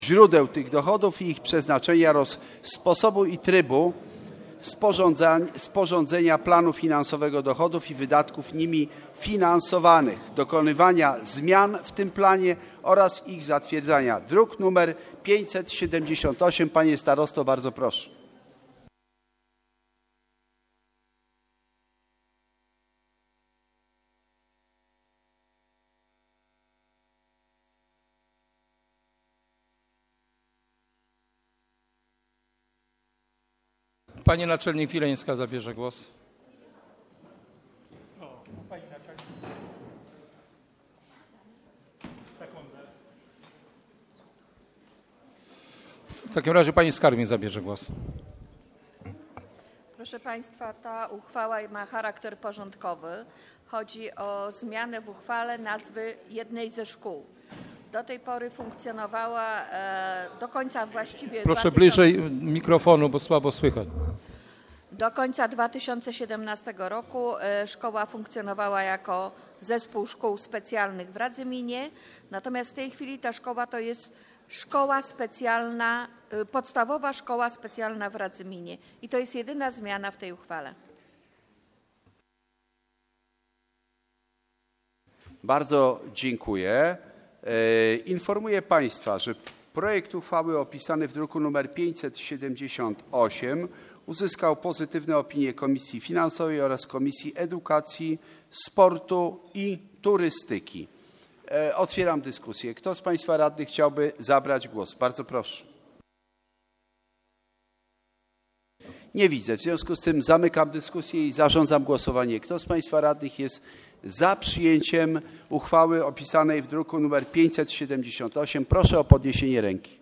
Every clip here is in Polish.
źródeł tych dochodów i ich przeznaczenia oraz sposobu i trybu sporządzenia planu finansowego dochodów i wydatków nimi finansowanych, dokonywania zmian w tym planie oraz ich zatwierdzania. Druk nr 578. Panie starosto, bardzo proszę. Pani naczelnik Wileńska zabierze głos. Pani naczelnik. W takim razie pani skarbnik zabierze głos. Proszę Państwa, ta uchwała ma charakter porządkowy. Chodzi o zmianę w uchwale nazwy jednej ze szkół. Do tej pory funkcjonowała do końca właściwie... Proszę bliżej mikrofonu, bo słabo słychać. Do końca 2017 roku szkoła funkcjonowała jako zespół szkół specjalnych w Radzyminie, natomiast w tej chwili ta szkoła to jest szkoła specjalna, podstawowa szkoła specjalna w Radzyminie i to jest jedyna zmiana w tej uchwale. Bardzo dziękuję. Informuję Państwa, że projekt uchwały opisany w druku nr 578 uzyskał pozytywne opinie Komisji Finansowej oraz Komisji Edukacji, Sportu i Turystyki. Otwieram dyskusję. Kto z Państwa radnych chciałby zabrać głos? Bardzo proszę. Nie widzę. W związku z tym zamykam dyskusję i zarządzam głosowanie. Kto z Państwa radnych jest za przyjęciem uchwały opisanej w druku nr 578? Proszę o podniesienie ręki.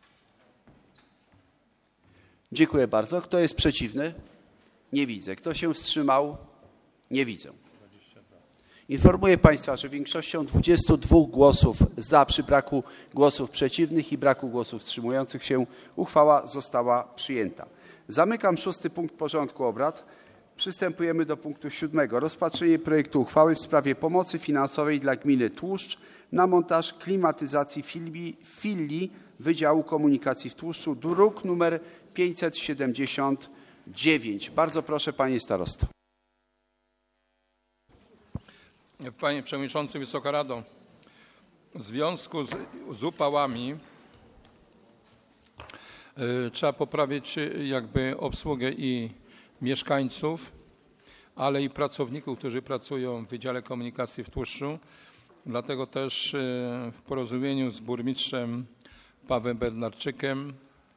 Dziękuję bardzo. Kto jest przeciwny? Nie widzę. Kto się wstrzymał? Nie widzę. Informuję Państwa, że większością 22 głosów za przy braku głosów przeciwnych i braku głosów wstrzymujących się uchwała została przyjęta. Zamykam 6. punkt porządku obrad. Przystępujemy do punktu 7. Rozpatrzenie projektu uchwały w sprawie pomocy finansowej dla gminy Tłuszcz na montaż klimatyzacji filii Wydziału Komunikacji w Tłuszczu, druk nr 579. Bardzo proszę, panie starosto. Panie Przewodniczący, Wysoka Rado, w związku z upałami trzeba poprawić jakby obsługę i mieszkańców, ale i pracowników, którzy pracują w Wydziale Komunikacji w Tłuszczu. Dlatego też w porozumieniu z burmistrzem Pawłem Bednarczykiem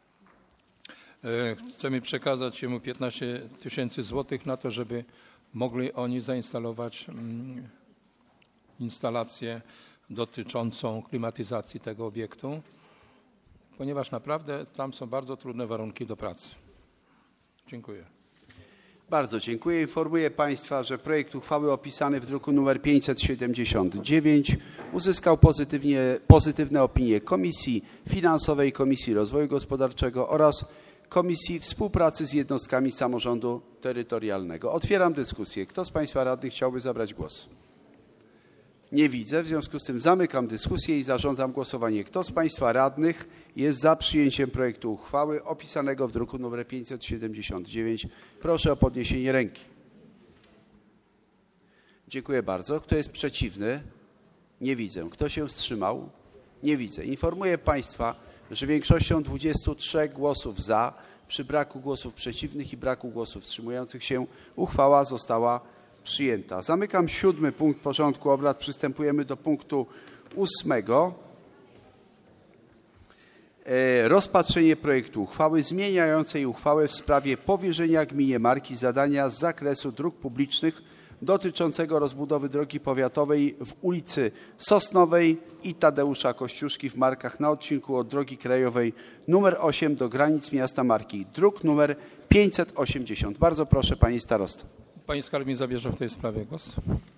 chcemy przekazać mu 15 000 złotych na to, żeby mogli oni zainstalować instalację dotyczącą klimatyzacji tego obiektu, ponieważ naprawdę tam są bardzo trudne warunki do pracy. Dziękuję. Bardzo dziękuję. Informuję Państwa, że projekt uchwały opisany w druku nr 579 uzyskał pozytywne opinie Komisji Finansowej, Komisji Rozwoju Gospodarczego oraz Komisji Współpracy z Jednostkami Samorządu Terytorialnego. Otwieram dyskusję. Kto z Państwa radnych chciałby zabrać głos? Nie widzę. W związku z tym zamykam dyskusję i zarządzam głosowanie. Kto z Państwa radnych jest za przyjęciem projektu uchwały opisanego w druku nr 579? Proszę o podniesienie ręki. Dziękuję bardzo. Kto jest przeciwny? Nie widzę. Kto się wstrzymał? Nie widzę. Informuję Państwa, że większością 23 głosów za, przy braku głosów przeciwnych i braku głosów wstrzymujących się, uchwała została przyjęta. Zamykam 7. punkt porządku obrad. Przystępujemy do punktu 8. Rozpatrzenie projektu uchwały zmieniającej uchwałę w sprawie powierzenia gminie Marki zadania z zakresu dróg publicznych dotyczącego rozbudowy drogi powiatowej w ulicy Sosnowej i Tadeusza Kościuszki w Markach na odcinku od drogi krajowej nr 8 do granic miasta Marki, druk nr 580. Bardzo proszę, pani starosto. Pani skarbnik zabierze w tej sprawie głos.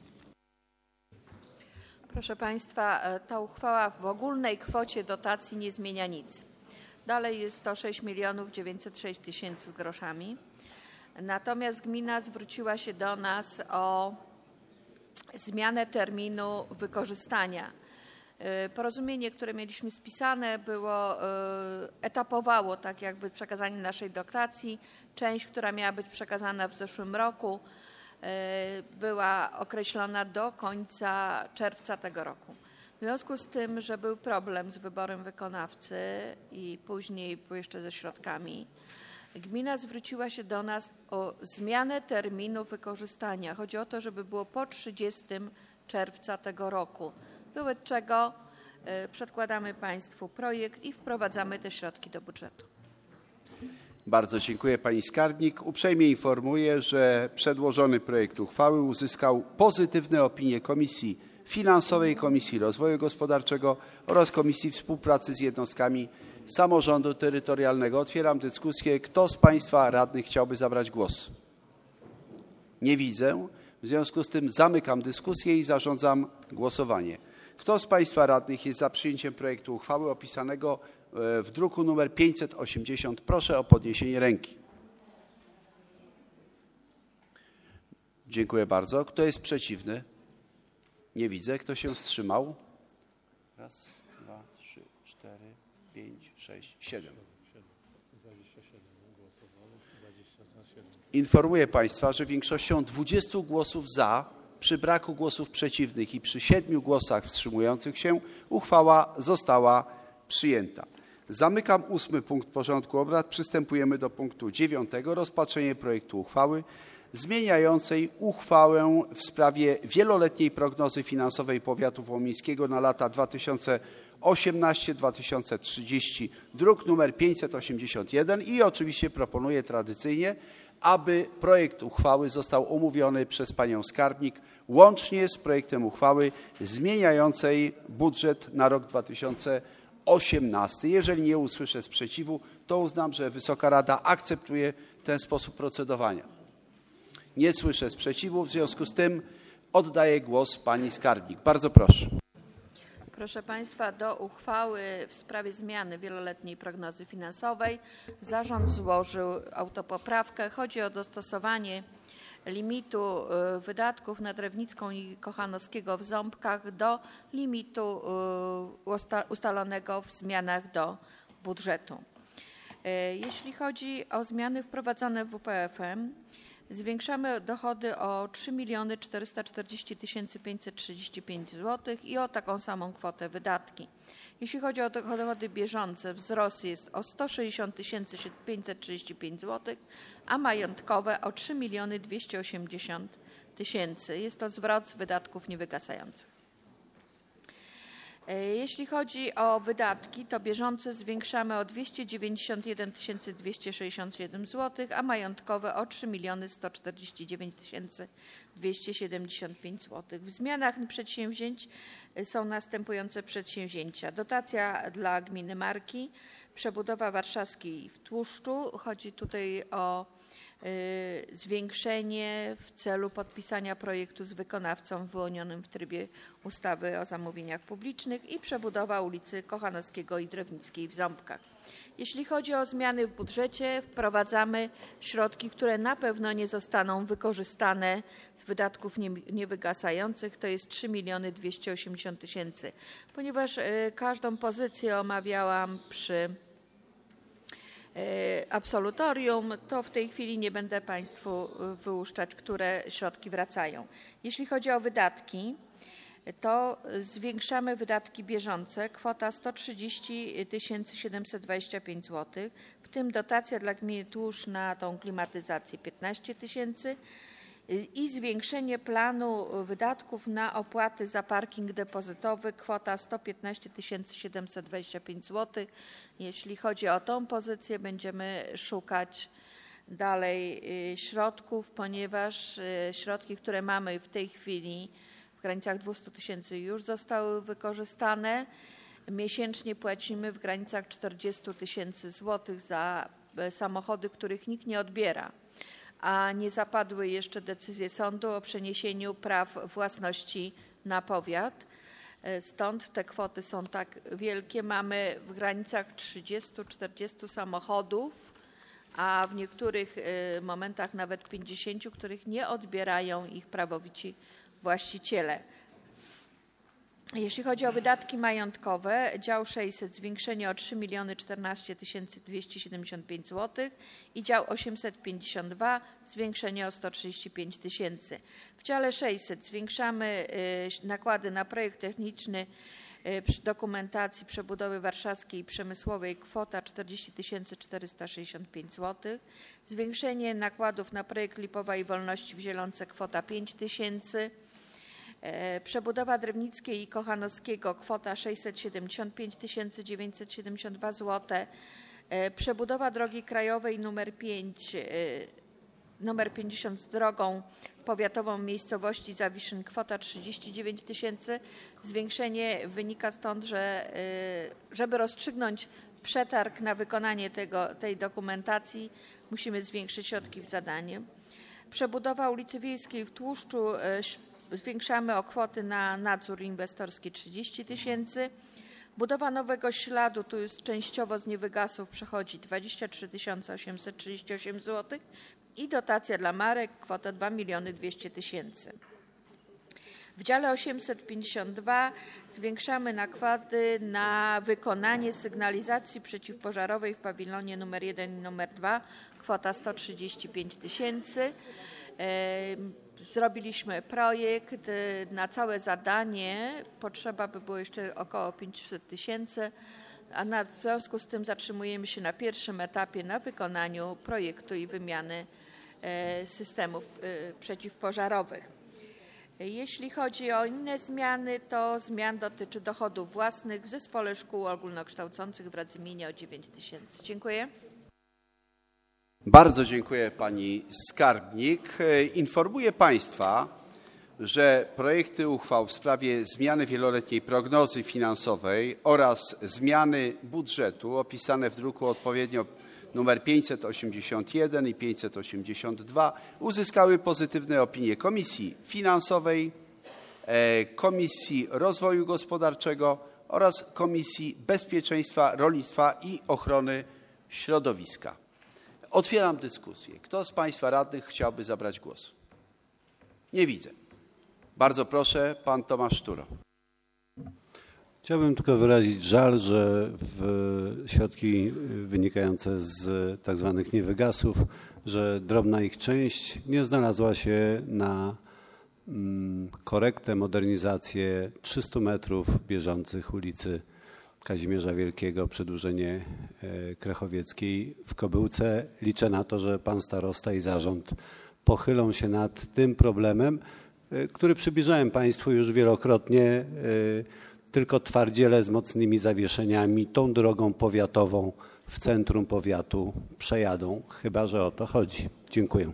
Proszę Państwa, ta uchwała w ogólnej kwocie dotacji nie zmienia nic. Dalej jest to 6 906 000 z groszami. Natomiast gmina zwróciła się do nas o zmianę terminu wykorzystania Porozumienie, które mieliśmy spisane, etapowało tak jakby przekazanie naszej dotacji. Część, która miała być przekazana w zeszłym roku, była określona do końca czerwca tego roku. W związku z tym, że był problem z wyborem wykonawcy i później jeszcze ze środkami, gmina zwróciła się do nas o zmianę terminu wykorzystania. Chodzi o to, żeby było po 30 czerwca tego roku. Wobec czego przedkładamy Państwu projekt i wprowadzamy te środki do budżetu. Bardzo dziękuję pani skarbnik. Uprzejmie informuję, że przedłożony projekt uchwały uzyskał pozytywne opinie Komisji Finansowej, Komisji Rozwoju Gospodarczego oraz Komisji Współpracy z Jednostkami Samorządu Terytorialnego. Otwieram dyskusję. Kto z państwa radnych chciałby zabrać głos? Nie widzę. W związku z tym zamykam dyskusję i zarządzam głosowanie. Kto z państwa radnych jest za przyjęciem projektu uchwały opisanego w druku nr 580? Proszę o podniesienie ręki. Dziękuję bardzo. Kto jest przeciwny? Nie widzę. Kto się wstrzymał? Raz, dwa, trzy, cztery, 5, 6, 7. Informuję państwa, że większością 20 głosów za, przy braku głosów przeciwnych i przy 7 głosach wstrzymujących się uchwała została przyjęta. Zamykam 8. punkt porządku obrad. Przystępujemy do punktu 9. Rozpatrzenie projektu uchwały zmieniającej uchwałę w sprawie wieloletniej prognozy finansowej powiatu wołomińskiego na lata 2018-2030, druk nr 581 i oczywiście proponuję tradycyjnie, aby projekt uchwały został omówiony przez panią skarbnik łącznie z projektem uchwały zmieniającej budżet na rok 2018. Jeżeli nie usłyszę sprzeciwu, to uznam, że Wysoka Rada akceptuje ten sposób procedowania. Nie słyszę sprzeciwu, w związku z tym oddaję głos pani skarbnik. Bardzo proszę. Proszę Państwa, do uchwały w sprawie zmiany wieloletniej prognozy finansowej zarząd złożył autopoprawkę. Chodzi o dostosowanie limitu wydatków na Drewnicką i Kochanowskiego w Ząbkach do limitu ustalonego w zmianach do budżetu. Jeśli chodzi o zmiany wprowadzone w WPF-em, zwiększamy dochody o 3 440 535 zł i o taką samą kwotę wydatki. Jeśli chodzi o dochody bieżące, wzrost jest o 160 535 zł, a majątkowe o 3 280 000. Jest to zwrot z wydatków niewygasających. Jeśli chodzi o wydatki, to bieżące zwiększamy o 291 267 zł, a majątkowe o 3 149 275 zł. W zmianach przedsięwzięć są następujące przedsięwzięcia. Dotacja dla gminy Marki, przebudowa warszawskiej w Tłuszczu. Chodzi tutaj o zwiększenie w celu podpisania projektu z wykonawcą wyłonionym w trybie ustawy o zamówieniach publicznych i przebudowa ulicy Kochanowskiego i Drewnickiej w Ząbkach. Jeśli chodzi o zmiany w budżecie, wprowadzamy środki, które na pewno nie zostaną wykorzystane z wydatków niewygasających, to jest 3 280 000. Ponieważ każdą pozycję omawiałam przy absolutorium, to w tej chwili nie będę Państwu wyłuszczać, które środki wracają. Jeśli chodzi o wydatki, to zwiększamy wydatki bieżące, kwota 130 725 zł, w tym dotacja dla gminy Tłuszcz na tą klimatyzację 15 000 i zwiększenie planu wydatków na opłaty za parking depozytowy, kwota 115 725 zł. Jeśli chodzi o tą pozycję, będziemy szukać dalej środków, ponieważ środki, które mamy w tej chwili w granicach 200 000 już zostały wykorzystane. Miesięcznie płacimy w granicach 40 000 zł za samochody, których nikt nie odbiera, a nie zapadły jeszcze decyzje sądu o przeniesieniu praw własności na powiat. Stąd te kwoty są tak wielkie. Mamy w granicach 30-40 samochodów, a w niektórych momentach nawet 50, których nie odbierają ich prawowici właściciele. Jeśli chodzi o wydatki majątkowe, dział 600 zwiększenie o 3 014 275 zł i dział 852 zwiększenie o 135 000. W dziale 600 zwiększamy nakłady na projekt techniczny dokumentacji przebudowy warszawskiej i przemysłowej kwota 40 465 zł. Zwiększenie nakładów na projekt Lipowa i Wolności w Zielonce kwota 5 000. Przebudowa Drewnickiej i Kochanowskiego kwota 675 972 zł. Przebudowa drogi krajowej numer 50 z drogą powiatową miejscowości Zawiszyn kwota 39 000. Zwiększenie wynika stąd, że żeby rozstrzygnąć przetarg na wykonanie tej dokumentacji, musimy zwiększyć środki w zadanie. Przebudowa ulicy Wiejskiej w Tłuszczu zwiększamy o kwoty na nadzór inwestorski 30 000. Budowa nowego śladu, tu już częściowo z niewygasów przechodzi 23 838 zł i dotacja dla marek kwota 2 200 000. W dziale 852 zwiększamy nakłady na wykonanie sygnalizacji przeciwpożarowej w pawilonie nr 1 i nr 2 kwota 135 000. Zrobiliśmy projekt na całe zadanie, potrzeba by było jeszcze około 500 000, a w związku z tym zatrzymujemy się na pierwszym etapie na wykonaniu projektu i wymiany systemów przeciwpożarowych. Jeśli chodzi o inne zmiany, to zmian dotyczy dochodów własnych w Zespole Szkół Ogólnokształcących w Radzyminie o 9 000. Dziękuję. Bardzo dziękuję pani skarbnik. Informuję państwa, że projekty uchwał w sprawie zmiany wieloletniej prognozy finansowej oraz zmiany budżetu opisane w druku odpowiednio nr 581 i 582 uzyskały pozytywne opinie Komisji Finansowej, Komisji Rozwoju Gospodarczego oraz Komisji Bezpieczeństwa, Rolnictwa i Ochrony Środowiska. Otwieram dyskusję. Kto z państwa radnych chciałby zabrać głos? Nie widzę. Bardzo proszę, pan Tomasz Szturo. Chciałbym tylko wyrazić żal, że środki wynikające z tak zwanych niewygasów, że drobna ich część nie znalazła się na korektę, modernizację 300 metrów bieżących ulicy Kazimierza Wielkiego, przedłużenie Krechowieckiej w Kobyłce. Liczę na to, że pan starosta i zarząd pochylą się nad tym problemem, który przybliżałem państwu już wielokrotnie. Tylko twardziele z mocnymi zawieszeniami tą drogą powiatową w centrum powiatu przejadą, chyba że o to chodzi. Dziękuję.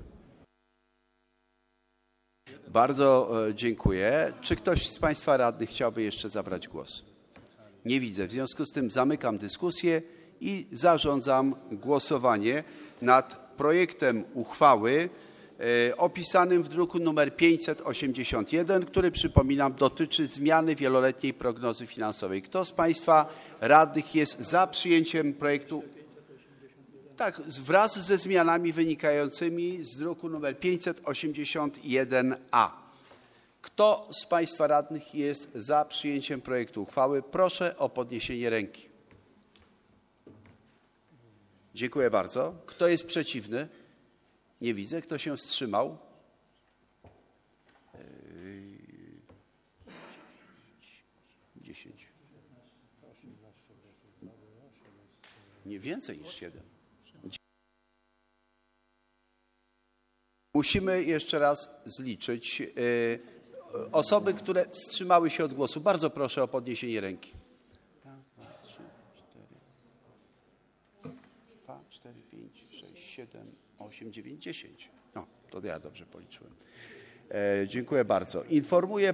Bardzo dziękuję. Czy ktoś z państwa radnych chciałby jeszcze zabrać głos? Nie widzę. W związku z tym zamykam dyskusję i zarządzam głosowanie nad projektem uchwały opisanym w druku nr 581, który, przypominam, dotyczy zmiany wieloletniej prognozy finansowej. Kto z państwa radnych jest za przyjęciem projektu? Tak, wraz ze zmianami wynikającymi z druku nr 581a. Kto z państwa radnych jest za przyjęciem projektu uchwały? Proszę o podniesienie ręki. Dziękuję bardzo. Kto jest przeciwny? Nie widzę. Kto się wstrzymał? Dziesięć. Nie więcej niż 7. Musimy jeszcze raz zliczyć osoby, które wstrzymały się od głosu. Bardzo proszę o podniesienie ręki. 2, 4, 5, 6, 7, 8, 9, 10. No, to ja dobrze policzyłem. Dziękuję bardzo. Informuję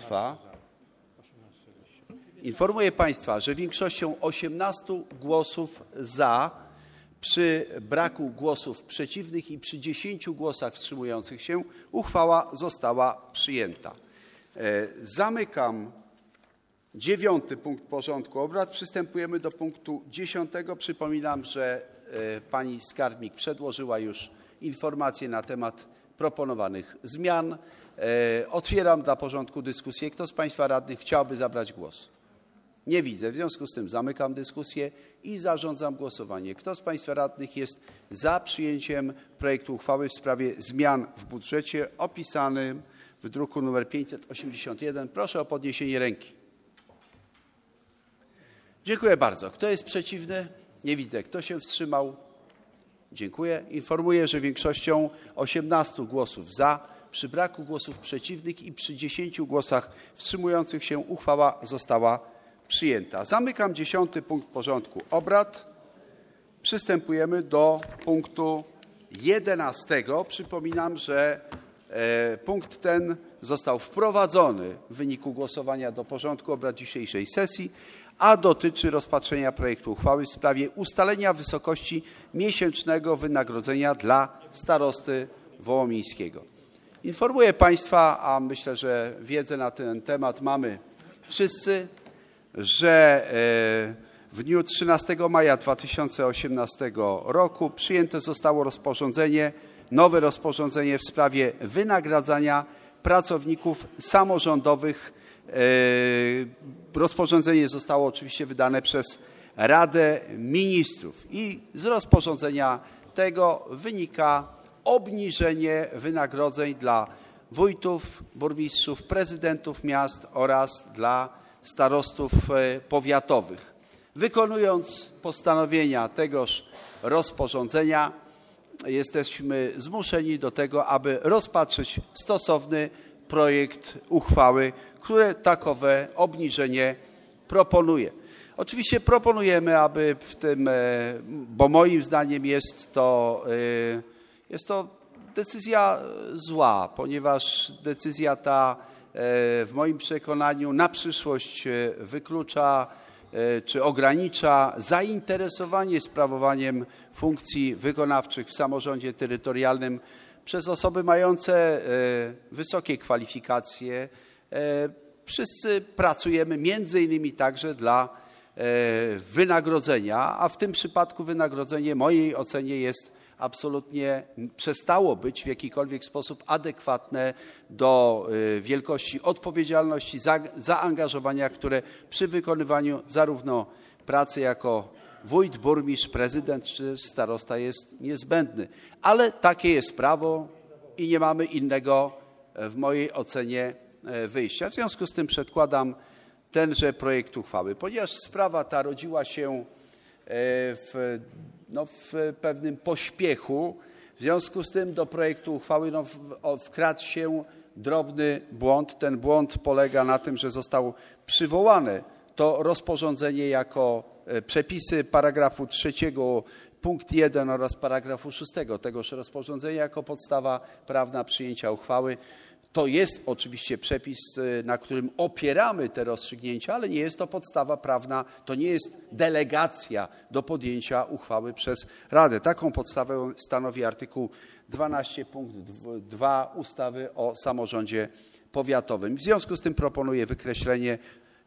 państwa, że większością 18 głosów za, przy braku głosów przeciwnych i przy 10 głosach wstrzymujących się uchwała została przyjęta. Zamykam 9. punkt porządku obrad. Przystępujemy do punktu 10. Przypominam, że pani skarbnik przedłożyła już informację na temat proponowanych zmian. Otwieram dla porządku dyskusję. Kto z Państwa radnych chciałby zabrać głos? Nie widzę. W związku z tym zamykam dyskusję i zarządzam głosowanie. Kto z Państwa radnych jest za przyjęciem projektu uchwały w sprawie zmian w budżecie opisanym w druku nr 581? Proszę o podniesienie ręki. Dziękuję bardzo. Kto jest przeciwny? Nie widzę. Kto się wstrzymał? Dziękuję. Informuję, że większością 18 głosów za, przy braku głosów przeciwnych i przy 10 głosach wstrzymujących się uchwała została przyjęta. Zamykam 10. punkt porządku obrad. Przystępujemy do punktu 11. Przypominam, że punkt ten został wprowadzony w wyniku głosowania do porządku obrad dzisiejszej sesji, a dotyczy rozpatrzenia projektu uchwały w sprawie ustalenia wysokości miesięcznego wynagrodzenia dla starosty wołomińskiego. Informuję Państwa, a myślę, że wiedzę na ten temat mamy wszyscy, że w dniu 13 maja 2018 roku przyjęte zostało rozporządzenie, nowe rozporządzenie w sprawie wynagradzania pracowników samorządowych. Rozporządzenie zostało oczywiście wydane przez Radę Ministrów i z rozporządzenia tego wynika obniżenie wynagrodzeń dla wójtów, burmistrzów, prezydentów miast oraz dla starostów powiatowych. Wykonując postanowienia tegoż rozporządzenia, jesteśmy zmuszeni do tego, aby rozpatrzyć stosowny projekt uchwały, które takowe obniżenie proponuje. Oczywiście proponujemy, aby w tym, bo moim zdaniem jest to decyzja zła, ponieważ decyzja ta w moim przekonaniu na przyszłość wyklucza czy ogranicza zainteresowanie sprawowaniem funkcji wykonawczych w samorządzie terytorialnym przez osoby mające wysokie kwalifikacje. Wszyscy pracujemy między innymi także dla wynagrodzenia, a w tym przypadku wynagrodzenie w mojej ocenie jest absolutnie, przestało być w jakikolwiek sposób adekwatne do wielkości odpowiedzialności, zaangażowania, które przy wykonywaniu zarówno pracy jako wójt, burmistrz, prezydent czy starosta jest niezbędny. Ale takie jest prawo i nie mamy innego w mojej ocenie wyjścia. W związku z tym przedkładam tenże projekt uchwały. Ponieważ sprawa ta rodziła się w pewnym pośpiechu, w związku z tym do projektu uchwały wkradł się drobny błąd. Ten błąd polega na tym, że zostało przywołane to rozporządzenie jako przepisy paragrafu 3 punkt 1 oraz paragrafu 6 tegoż rozporządzenia jako podstawa prawna przyjęcia uchwały. To jest oczywiście przepis, na którym opieramy te rozstrzygnięcia, ale nie jest to podstawa prawna, to nie jest delegacja do podjęcia uchwały przez Radę. Taką podstawę stanowi artykuł 12 punkt 2 ustawy o samorządzie powiatowym. W związku z tym proponuję wykreślenie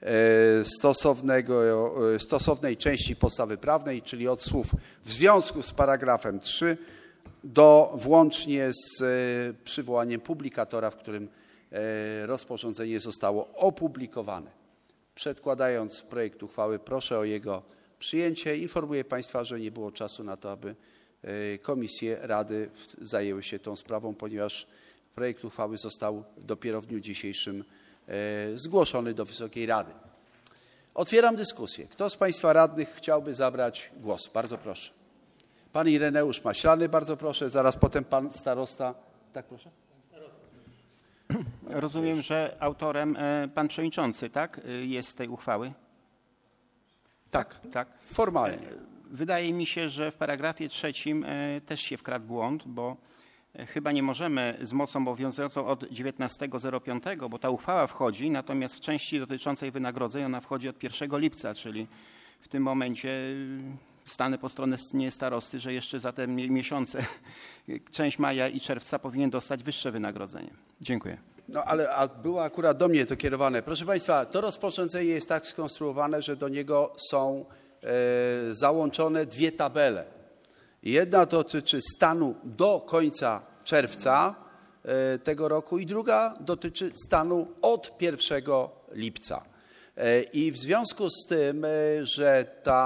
stosownej części podstawy prawnej, czyli od słów w związku z paragrafem 3 do włącznie z przywołaniem publikatora, w którym rozporządzenie zostało opublikowane. Przedkładając projekt uchwały, proszę o jego przyjęcie. Informuję Państwa, że nie było czasu na to, aby komisje Rady zajęły się tą sprawą, ponieważ projekt uchwały został dopiero w dniu dzisiejszym zgłoszony do Wysokiej Rady. Otwieram dyskusję. Kto z Państwa radnych chciałby zabrać głos? Bardzo proszę. Pan Ireneusz Maślany, bardzo proszę, zaraz potem pan starosta. Tak, proszę. Rozumiem, że autorem pan przewodniczący, tak, jest tej uchwały? Tak, Tak. formalnie. Wydaje mi się, że w paragrafie 3 też się wkradł błąd, bo chyba nie możemy z mocą obowiązującą od 19.05, bo ta uchwała wchodzi, natomiast w części dotyczącej wynagrodzeń ona wchodzi od 1 lipca, czyli w tym momencie stanę po stronie starosty, że jeszcze za te miesiące, część maja i czerwca powinien dostać wyższe wynagrodzenie. Dziękuję. No ale było akurat do mnie to kierowane. Proszę Państwa, to rozporządzenie jest tak skonstruowane, że do niego są załączone dwie tabele. Jedna dotyczy stanu do końca czerwca, tego roku i druga dotyczy stanu od 1 lipca. I w związku z tym, że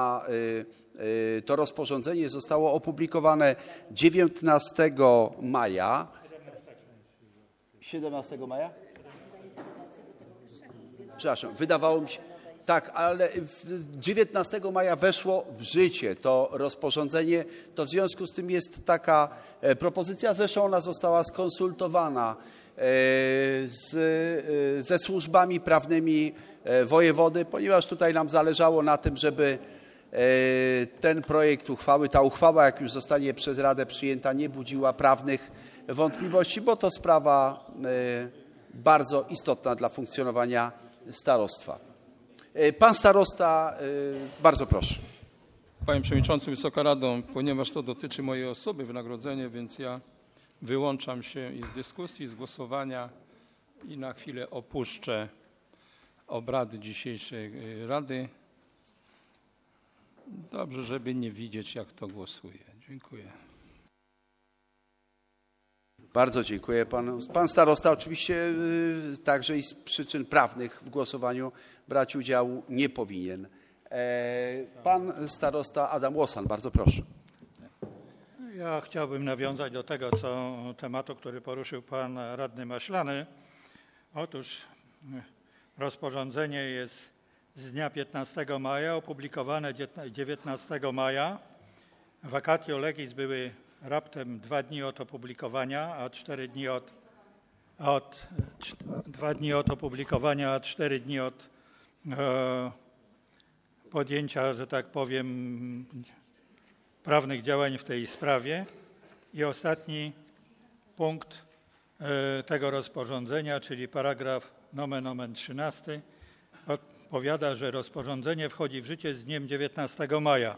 to rozporządzenie zostało opublikowane 19 maja. 17 maja? Przepraszam, wydawało mi się, tak, ale 19 maja weszło w życie to rozporządzenie, to w związku z tym jest taka propozycja, zresztą ona została skonsultowana ze służbami prawnymi wojewody, ponieważ tutaj nam zależało na tym, żeby ten projekt uchwały, ta uchwała, jak już zostanie przez Radę przyjęta, nie budziła prawnych wątpliwości, bo to sprawa bardzo istotna dla funkcjonowania starostwa. Pan starosta, bardzo proszę. Panie Przewodniczący, Wysoka Rado, ponieważ to dotyczy mojej osoby, wynagrodzenie, więc ja wyłączam się i z dyskusji, z głosowania i na chwilę opuszczę obrady dzisiejszej Rady. Dobrze, żeby nie widzieć, jak to głosuje. Dziękuję. Bardzo dziękuję panu. Pan starosta oczywiście także i z przyczyn prawnych w głosowaniu brać udziału nie powinien. Pan starosta Adam Łosan, bardzo proszę. Ja chciałbym nawiązać do tego tematu, który poruszył pan radny Maślany. Otóż rozporządzenie jest z dnia 15 maja, opublikowane 19 maja. Vacatio legis były raptem 2 dni od opublikowania, a 4 dni od 2 dni od opublikowania, a 4 dni od podjęcia, że tak powiem, prawnych działań w tej sprawie. I ostatni punkt tego rozporządzenia, czyli paragraf nomen omen 13, powiada, że rozporządzenie wchodzi w życie z dniem 19 maja.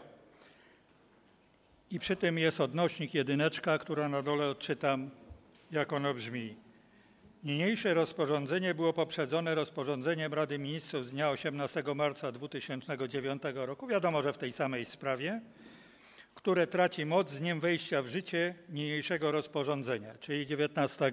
I przy tym jest odnośnik jedyneczka, która na dole odczytam, jak ono brzmi. Niniejsze rozporządzenie było poprzedzone rozporządzeniem Rady Ministrów z dnia 18 marca 2009 roku, wiadomo, że w tej samej sprawie, które traci moc z dniem wejścia w życie niniejszego rozporządzenia, czyli 19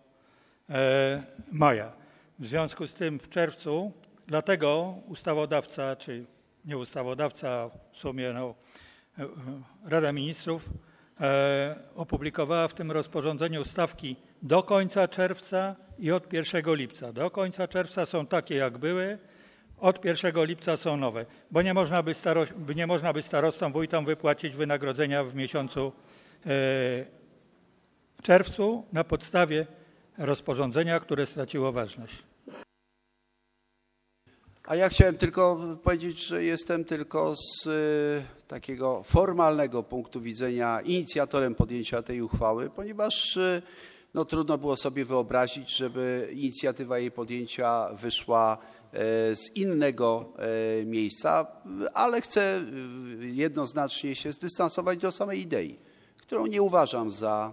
maja. W związku z tym w czerwcu, dlatego ustawodawca, czy nie ustawodawca, a w sumie Rada Ministrów opublikowała w tym rozporządzeniu stawki do końca czerwca i od 1 lipca. Do końca czerwca są takie, jak były, od 1 lipca są nowe, bo nie można by starostom, wójtom wypłacić wynagrodzenia w miesiącu czerwcu na podstawie rozporządzenia, które straciło ważność. A ja chciałem tylko powiedzieć, że jestem tylko z takiego formalnego punktu widzenia inicjatorem podjęcia tej uchwały, ponieważ trudno było sobie wyobrazić, żeby inicjatywa jej podjęcia wyszła z innego miejsca, ale chcę jednoznacznie się zdystansować do samej idei, którą nie uważam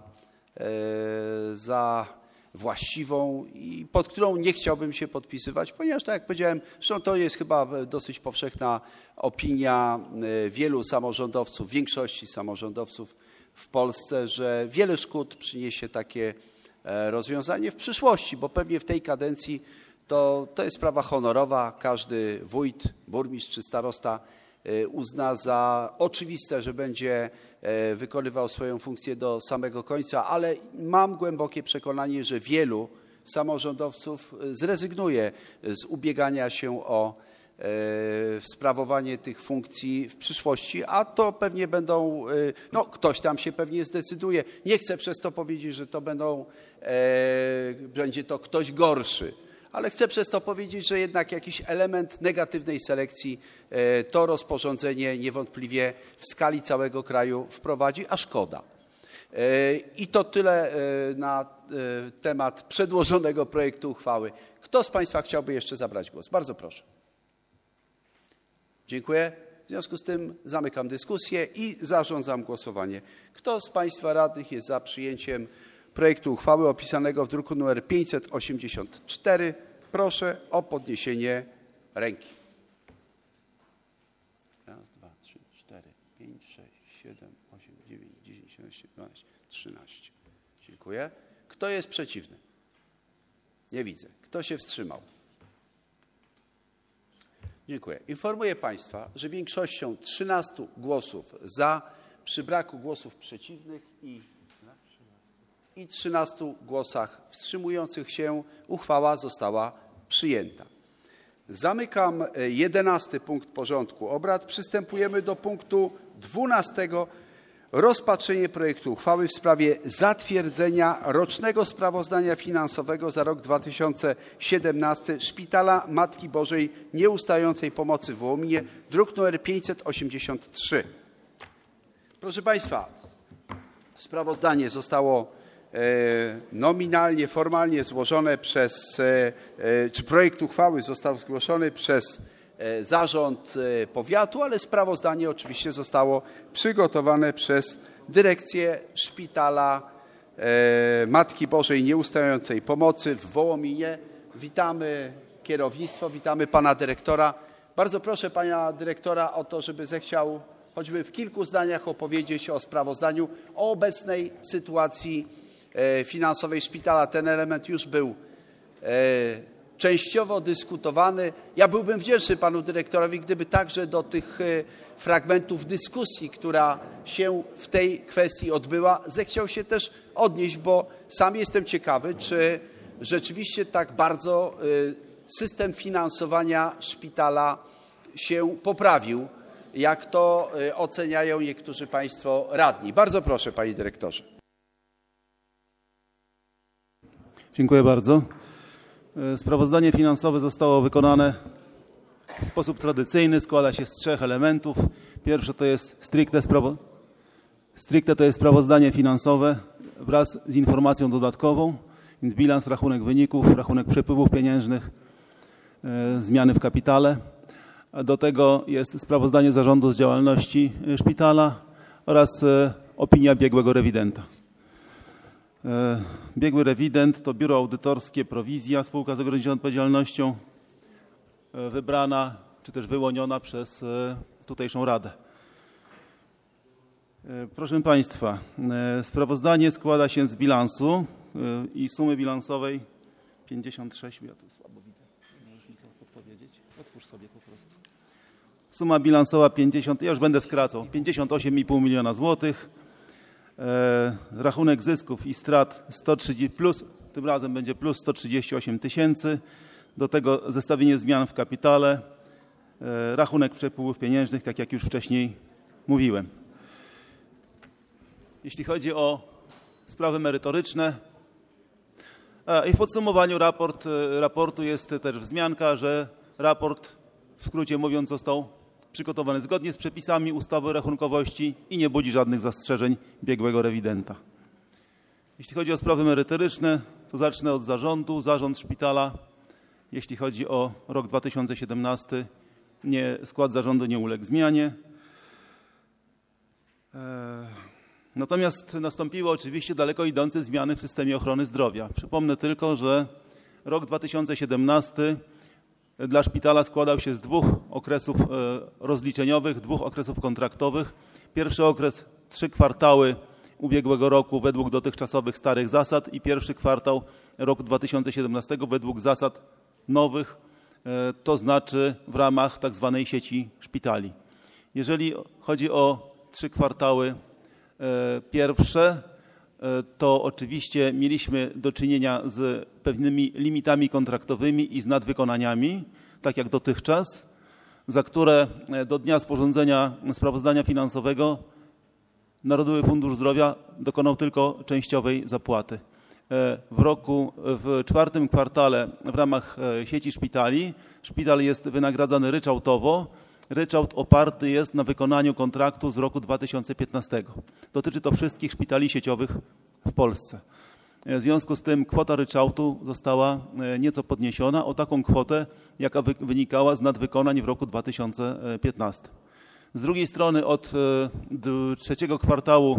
za właściwą i pod którą nie chciałbym się podpisywać, ponieważ tak jak powiedziałem, zresztą to jest chyba dosyć powszechna opinia wielu samorządowców, większości samorządowców w Polsce, że wiele szkód przyniesie takie rozwiązanie w przyszłości, bo pewnie w tej kadencji to jest sprawa honorowa. Każdy wójt, burmistrz czy starosta uzna za oczywiste, że będzie wykonywał swoją funkcję do samego końca, ale mam głębokie przekonanie, że wielu samorządowców zrezygnuje z ubiegania się o sprawowanie tych funkcji w przyszłości, a to pewnie będą, ktoś tam się pewnie zdecyduje. Nie chcę przez to powiedzieć, że to będzie to ktoś gorszy, ale chcę przez to powiedzieć, że jednak jakiś element negatywnej selekcji to rozporządzenie niewątpliwie w skali całego kraju wprowadzi, a szkoda. I to tyle na temat przedłożonego projektu uchwały. Kto z Państwa chciałby jeszcze zabrać głos? Bardzo proszę. Dziękuję. W związku z tym zamykam dyskusję i zarządzam głosowanie. Kto z Państwa radnych jest za przyjęciem projektu uchwały opisanego w druku nr 584? Proszę o podniesienie ręki. 1, 2, 3, 4, 5, 6, 7, 8, 9, 10, 11, 12, 13. Dziękuję. Kto jest przeciwny? Nie widzę. Kto się wstrzymał? Dziękuję. Informuję Państwa, że większością 13 głosów za, przy braku głosów przeciwnych i 13 głosach wstrzymujących się uchwała została przyjęta. Zamykam 11. punkt porządku obrad. Przystępujemy do punktu 12. Rozpatrzenie projektu uchwały w sprawie zatwierdzenia rocznego sprawozdania finansowego za rok 2017 Szpitala Matki Bożej Nieustającej Pomocy w Wołominie, druk nr 583. Proszę Państwa, sprawozdanie zostało nominalnie, formalnie złożone czy projekt uchwały został zgłoszony przez zarząd powiatu, ale sprawozdanie oczywiście zostało przygotowane przez dyrekcję Szpitala Matki Bożej Nieustającej Pomocy w Wołominie. Witamy kierownictwo, witamy pana dyrektora. Bardzo proszę pana dyrektora o to, żeby zechciał choćby w kilku zdaniach opowiedzieć o sprawozdaniu, o obecnej sytuacji finansowej szpitala. Ten element już był częściowo dyskutowany. Ja byłbym wdzięczny panu dyrektorowi, gdyby także do tych fragmentów dyskusji, która się w tej kwestii odbyła, zechciał się też odnieść, bo sam jestem ciekawy, czy rzeczywiście tak bardzo system finansowania szpitala się poprawił, jak to oceniają niektórzy państwo radni. Bardzo proszę, panie dyrektorze. Dziękuję bardzo. Sprawozdanie finansowe zostało wykonane w sposób tradycyjny, składa się z 3 elementów. Pierwsze to jest stricte to jest sprawozdanie finansowe wraz z informacją dodatkową, więc bilans, rachunek wyników, rachunek przepływów pieniężnych, zmiany w kapitale. A do tego jest sprawozdanie zarządu z działalności szpitala oraz opinia biegłego rewidenta. Biegły rewident to biuro audytorskie Prowizja, spółka z ograniczoną odpowiedzialnością, wybrana czy też wyłoniona przez tutejszą radę. Proszę Państwa, sprawozdanie składa się z bilansu i sumy bilansowej 56, ja tu słabo widzę, możesz mi to podpowiedzieć? Otwórz sobie po prostu. Suma bilansowa 50, ja już będę skracał, 58,5 miliona złotych. Rachunek zysków i strat 130 plus, tym razem będzie plus 138 tysięcy. Do tego zestawienie zmian w kapitale, rachunek przepływów pieniężnych, tak jak już wcześniej mówiłem. Jeśli chodzi o sprawy merytoryczne, i w podsumowaniu raportu jest też wzmianka, że raport, w skrócie mówiąc, został przygotowany zgodnie z przepisami ustawy o rachunkowości i nie budzi żadnych zastrzeżeń biegłego rewidenta. Jeśli chodzi o sprawy merytoryczne, to zacznę od zarządu. Zarząd szpitala, jeśli chodzi o rok 2017, skład zarządu nie uległ zmianie. Natomiast nastąpiły oczywiście daleko idące zmiany w systemie ochrony zdrowia. Przypomnę tylko, że rok 2017 dla szpitala składał się z 2 okresów rozliczeniowych, 2 okresów kontraktowych. Pierwszy okres 3 kwartały ubiegłego roku według dotychczasowych starych zasad i pierwszy kwartał roku 2017 według zasad nowych, to znaczy w ramach tak zwanej sieci szpitali. Jeżeli chodzi o 3 kwartały pierwsze, to oczywiście mieliśmy do czynienia z pewnymi limitami kontraktowymi i z nadwykonaniami, tak jak dotychczas, za które do dnia sporządzenia sprawozdania finansowego Narodowy Fundusz Zdrowia dokonał tylko częściowej zapłaty. W 4. kwartale w ramach sieci szpitali szpital jest wynagradzany ryczałtowo. Ryczałt oparty jest na wykonaniu kontraktu z roku 2015. Dotyczy to wszystkich szpitali sieciowych w Polsce. W związku z tym kwota ryczałtu została nieco podniesiona o taką kwotę, jaka wynikała z nadwykonań w roku 2015. Z drugiej strony od 3. kwartału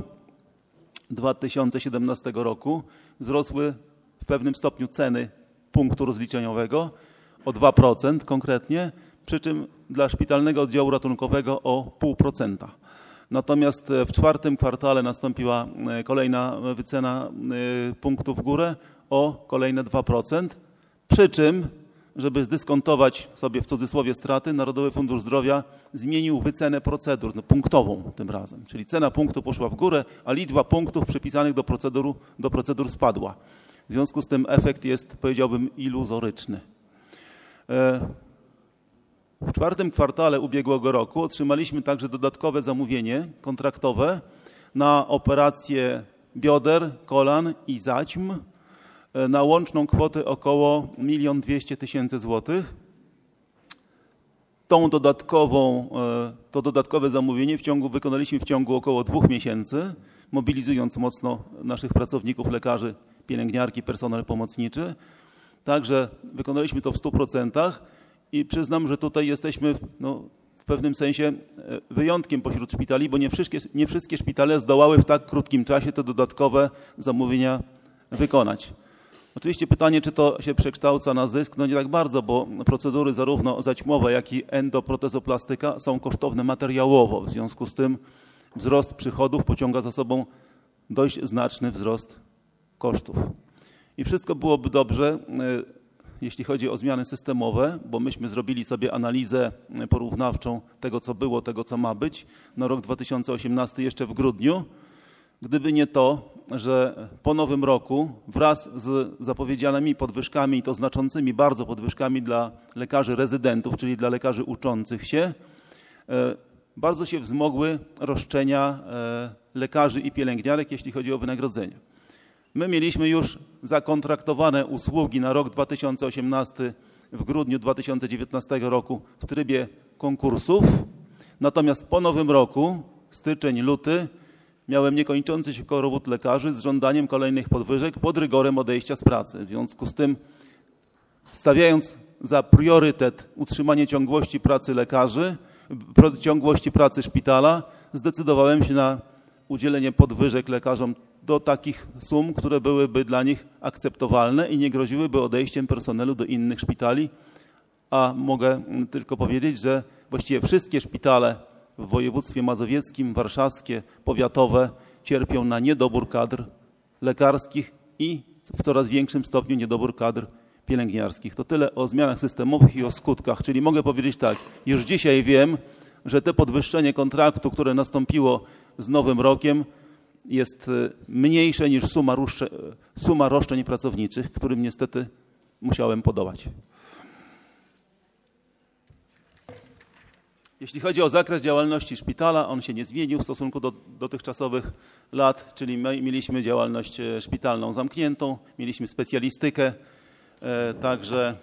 2017 roku wzrosły w pewnym stopniu ceny punktu rozliczeniowego o 2% konkretnie, przy czym dla szpitalnego oddziału ratunkowego o 0,5%. Natomiast w czwartym kwartale nastąpiła kolejna wycena punktów w górę o kolejne 2%, przy czym, żeby zdyskontować sobie w cudzysłowie straty, Narodowy Fundusz Zdrowia zmienił wycenę procedur, punktową tym razem. Czyli cena punktu poszła w górę, a liczba punktów przypisanych do procedur spadła. W związku z tym efekt jest, powiedziałbym, iluzoryczny. W czwartym kwartale ubiegłego roku otrzymaliśmy także dodatkowe zamówienie kontraktowe na operacje bioder, kolan i zaćm na łączną kwotę około 1 200 000 złotych. To dodatkowe zamówienie wykonaliśmy w ciągu około 2 miesięcy, mobilizując mocno naszych pracowników, lekarzy, pielęgniarki, personel pomocniczy. Także wykonaliśmy to w 100% i przyznam, że tutaj jesteśmy w pewnym sensie wyjątkiem pośród szpitali, bo nie wszystkie szpitale zdołały w tak krótkim czasie te dodatkowe zamówienia wykonać. Oczywiście pytanie, czy to się przekształca na zysk? No nie tak bardzo, bo procedury zarówno zaćmowe, jak i endoprotezoplastyka są kosztowne materiałowo. W związku z tym wzrost przychodów pociąga za sobą dość znaczny wzrost kosztów. I wszystko byłoby dobrze, jeśli chodzi o zmiany systemowe, bo myśmy zrobili sobie analizę porównawczą tego, co było, tego, co ma być na rok 2018 jeszcze w grudniu. Gdyby nie to, że po nowym roku wraz z zapowiedzianymi podwyżkami, i to znaczącymi bardzo podwyżkami dla lekarzy rezydentów, czyli dla lekarzy uczących się, bardzo się wzmogły roszczenia lekarzy i pielęgniarek, jeśli chodzi o wynagrodzenia. My mieliśmy już zakontraktowane usługi na rok 2018 w grudniu 2019 roku w trybie konkursów, natomiast po nowym roku, styczeń, luty, miałem niekończący się korowód lekarzy z żądaniem kolejnych podwyżek pod rygorem odejścia z pracy. W związku z tym, stawiając za priorytet utrzymanie ciągłości pracy lekarzy, ciągłości pracy szpitala, zdecydowałem się na udzielenie podwyżek lekarzom do takich sum, które byłyby dla nich akceptowalne i nie groziłyby odejściem personelu do innych szpitali. A mogę tylko powiedzieć, że właściwie wszystkie szpitale w województwie mazowieckim, warszawskie, powiatowe cierpią na niedobór kadr lekarskich i w coraz większym stopniu niedobór kadr pielęgniarskich. To tyle o zmianach systemowych i o skutkach. Czyli mogę powiedzieć tak, już dzisiaj wiem, że te podwyższenie kontraktu, które nastąpiło z nowym rokiem, jest mniejsze niż suma roszczeń pracowniczych, którym niestety musiałem podołać. Jeśli chodzi o zakres działalności szpitala, on się nie zmienił w stosunku do dotychczasowych lat, czyli my mieliśmy działalność szpitalną zamkniętą, mieliśmy specjalistykę, także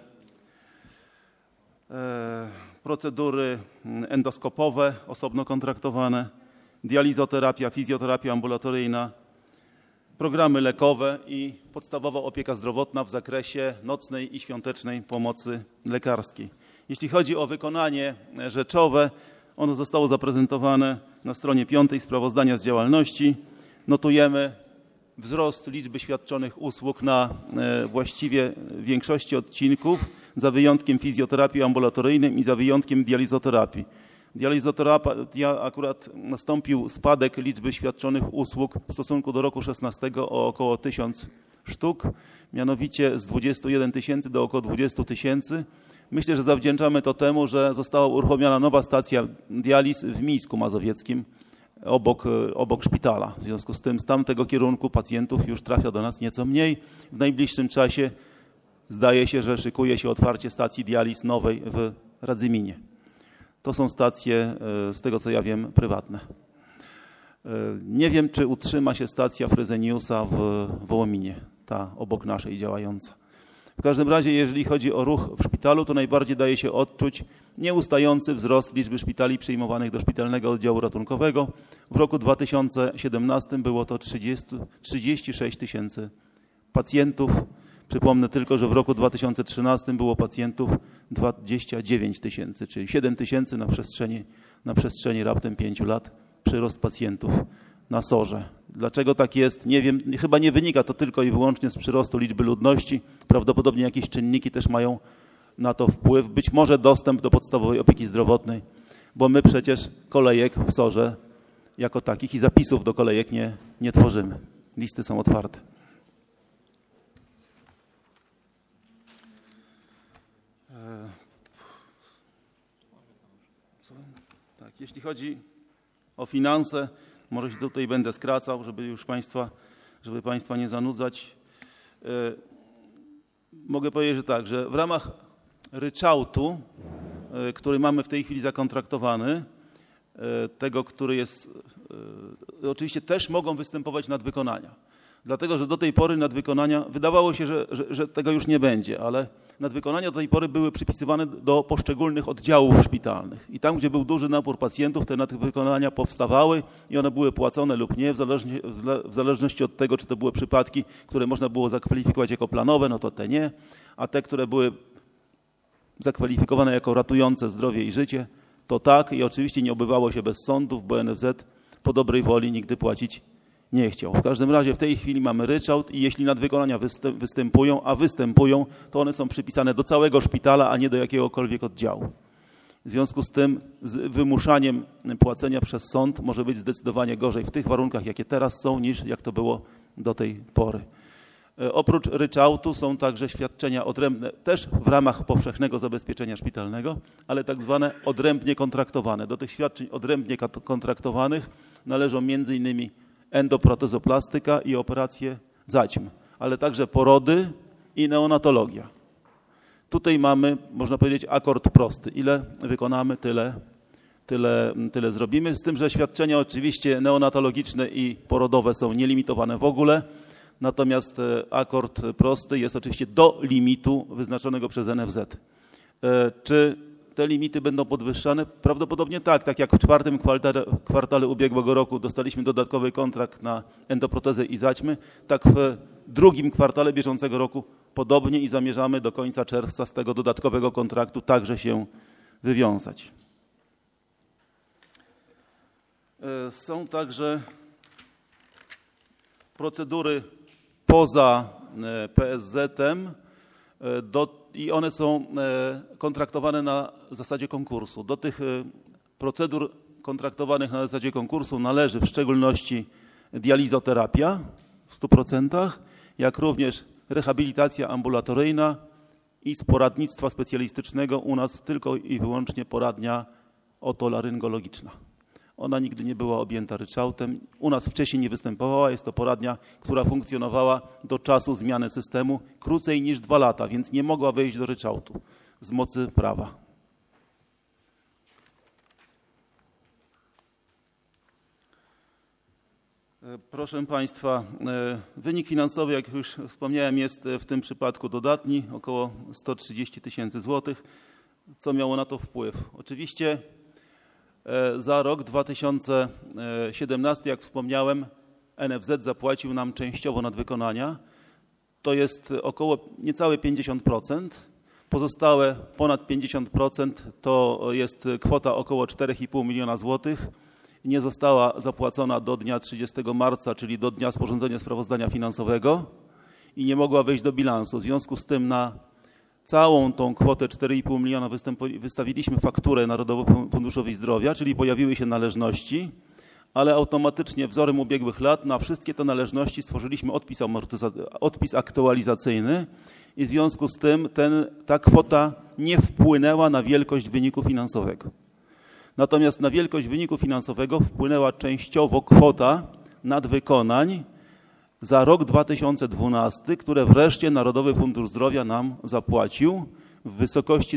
procedury endoskopowe osobno kontraktowane, dializoterapia, fizjoterapia ambulatoryjna, programy lekowe i podstawowa opieka zdrowotna w zakresie nocnej i świątecznej pomocy lekarskiej. Jeśli chodzi o wykonanie rzeczowe, ono zostało zaprezentowane na stronie 5 sprawozdania z działalności. Notujemy wzrost liczby świadczonych usług na właściwie większości odcinków, za wyjątkiem fizjoterapii ambulatoryjnej i za wyjątkiem dializoterapii. Dializoterapia akurat nastąpił spadek liczby świadczonych usług w stosunku do roku 16 o około 1000 sztuk, mianowicie z 21 000 do około 20 000. Myślę, że zawdzięczamy to temu, że została uruchomiona nowa stacja dializ w Mińsku Mazowieckim obok szpitala. W związku z tym z tamtego kierunku pacjentów już trafia do nas nieco mniej. W najbliższym czasie zdaje się, że szykuje się otwarcie stacji dializ nowej w Radzyminie. To są stacje, z tego co ja wiem, prywatne. Nie wiem, czy utrzyma się stacja Freseniusa w Wołominie, ta obok naszej działająca. W każdym razie, jeżeli chodzi o ruch w szpitalu, to najbardziej daje się odczuć nieustający wzrost liczby szpitali przyjmowanych do szpitalnego oddziału ratunkowego. W roku 2017 było to 36 000 pacjentów. Przypomnę tylko, że w roku 2013 było pacjentów 29 000, czyli 7 000 na przestrzeni raptem 5 lat przyrost pacjentów na SOR-ze. Dlaczego tak jest? Nie wiem. Chyba nie wynika to tylko i wyłącznie z przyrostu liczby ludności. Prawdopodobnie jakieś czynniki też mają na to wpływ. Być może dostęp do podstawowej opieki zdrowotnej, bo my przecież kolejek w SOR-ze jako takich i zapisów do kolejek nie tworzymy. Listy są otwarte. Tak, jeśli chodzi o finanse, może się tutaj będę skracał, żeby Państwa nie zanudzać. Mogę powiedzieć, że tak, że w ramach ryczałtu, który mamy w tej chwili zakontraktowany, tego, który jest, oczywiście też mogą występować nadwykonania. Dlatego, że do tej pory nadwykonania, wydawało się, że tego już nie będzie, ale nadwykonania do tej pory były przypisywane do poszczególnych oddziałów szpitalnych. I tam, gdzie był duży napór pacjentów, te nadwykonania powstawały i one były płacone lub nie, w zależności od tego, czy to były przypadki, które można było zakwalifikować jako planowe, no to te nie, a te, które były zakwalifikowane jako ratujące zdrowie i życie, to tak i oczywiście nie obywało się bez sądów, bo NFZ po dobrej woli nigdy płacić nie chciał. W każdym razie w tej chwili mamy ryczałt i jeśli nadwykonania występują, to one są przypisane do całego szpitala, a nie do jakiegokolwiek oddziału. W związku z tym z wymuszaniem płacenia przez sąd może być zdecydowanie gorzej w tych warunkach, jakie teraz są, niż jak to było do tej pory. Oprócz ryczałtu są także świadczenia odrębne, też w ramach powszechnego zabezpieczenia szpitalnego, ale tak zwane odrębnie kontraktowane. Do tych świadczeń odrębnie kontraktowanych należą m.in. endoprotezoplastyka i operacje zaćm, ale także porody i neonatologia. Tutaj mamy, można powiedzieć, akord prosty. Ile wykonamy, tyle zrobimy. Z tym, że świadczenia oczywiście neonatologiczne i porodowe są nielimitowane w ogóle, natomiast akord prosty jest oczywiście do limitu wyznaczonego przez NFZ. Czy te limity będą podwyższane? Prawdopodobnie tak jak w czwartym kwartale ubiegłego roku dostaliśmy dodatkowy kontrakt na endoprotezę i zaćmy, tak w drugim kwartale bieżącego roku podobnie i zamierzamy do końca czerwca z tego dodatkowego kontraktu także się wywiązać. Są także procedury poza PSZ-em i one są kontraktowane na zasadzie konkursu. Do tych procedur kontraktowanych na zasadzie konkursu należy w szczególności dializoterapia w 100%, jak również rehabilitacja ambulatoryjna i z poradnictwa specjalistycznego u nas tylko i wyłącznie poradnia otolaryngologiczna. Ona nigdy nie była objęta ryczałtem. U nas wcześniej nie występowała. Jest to poradnia, która funkcjonowała do czasu zmiany systemu krócej niż 2 lata, więc nie mogła wejść do ryczałtu z mocy prawa. Proszę Państwa, wynik finansowy, jak już wspomniałem, jest w tym przypadku dodatni, około 130 000 złotych. Co miało na to wpływ? Oczywiście za rok 2017, jak wspomniałem, NFZ zapłacił nam częściowo nadwykonania. To jest około niecałe 50%. Pozostałe ponad 50% to jest kwota około 4,5 miliona złotych. Nie została zapłacona do dnia 30 marca, czyli do dnia sporządzenia sprawozdania finansowego i nie mogła wejść do bilansu. W związku z tym na całą tą kwotę 4,5 miliona wystawiliśmy fakturę Narodowemu Funduszowi Zdrowia, czyli pojawiły się należności, ale automatycznie wzorem ubiegłych lat na wszystkie te należności stworzyliśmy odpis aktualizacyjny i w związku z tym ta kwota nie wpłynęła na wielkość wyniku finansowego. Natomiast na wielkość wyniku finansowego wpłynęła częściowo kwota nadwykonań za rok 2012, które wreszcie Narodowy Fundusz Zdrowia nam zapłacił w wysokości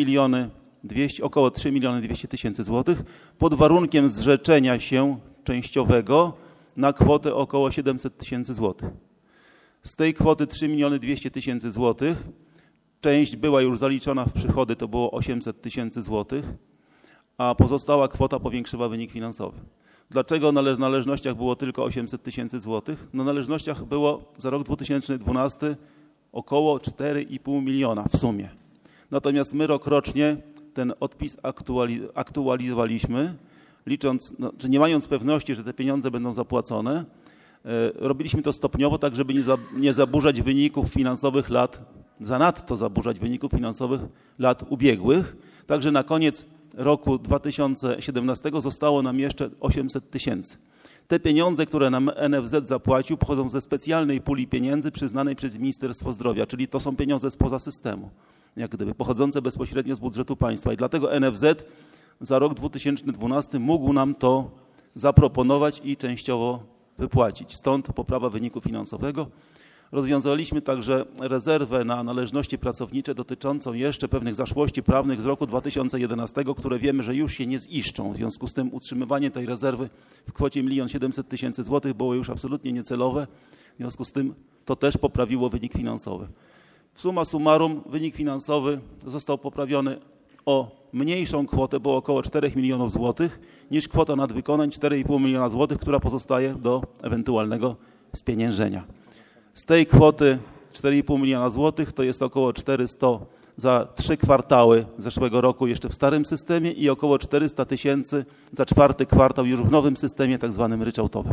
około 3 200 000 złotych pod warunkiem zrzeczenia się częściowego na kwotę około 700 000 złotych. Z tej kwoty 3 200 000 złotych część była już zaliczona w przychody, to było 800 000 złotych, a pozostała kwota powiększyła wynik finansowy. Dlaczego na należnościach było tylko 800 000 złotych? Na należnościach było za rok 2012 około 4,5 miliona w sumie. Natomiast my rokrocznie ten odpis aktualizowaliśmy, licząc, czy nie mając pewności, że te pieniądze będą zapłacone. Robiliśmy to stopniowo, tak żeby nie zaburzać wyników finansowych lat, zanadto zaburzać wyników finansowych lat ubiegłych. Także na koniec roku 2017 zostało nam jeszcze 800 tysięcy. Te pieniądze, które nam NFZ zapłacił, pochodzą ze specjalnej puli pieniędzy przyznanej przez Ministerstwo Zdrowia, czyli to są pieniądze spoza systemu, jak gdyby pochodzące bezpośrednio z budżetu państwa. I dlatego NFZ za rok 2012 mógł nam to zaproponować i częściowo wypłacić. Stąd poprawa wyniku finansowego. Rozwiązaliśmy także rezerwę na należności pracownicze dotyczącą jeszcze pewnych zaszłości prawnych z roku 2011, które wiemy, że już się nie ziszczą. W związku z tym utrzymywanie tej rezerwy w kwocie 1 700 000 złotych było już absolutnie niecelowe. W związku z tym to też poprawiło wynik finansowy. Summa summarum wynik finansowy został poprawiony o mniejszą kwotę, bo około 4 milionów złotych, niż kwota nadwykonań 4,5 miliona złotych, która pozostaje do ewentualnego spieniężenia. Z tej kwoty 4,5 miliona złotych to jest około 400 za 3 kwartały zeszłego roku jeszcze w starym systemie i około 400 tysięcy za 4. kwartał już w nowym systemie tak zwanym ryczałtowym.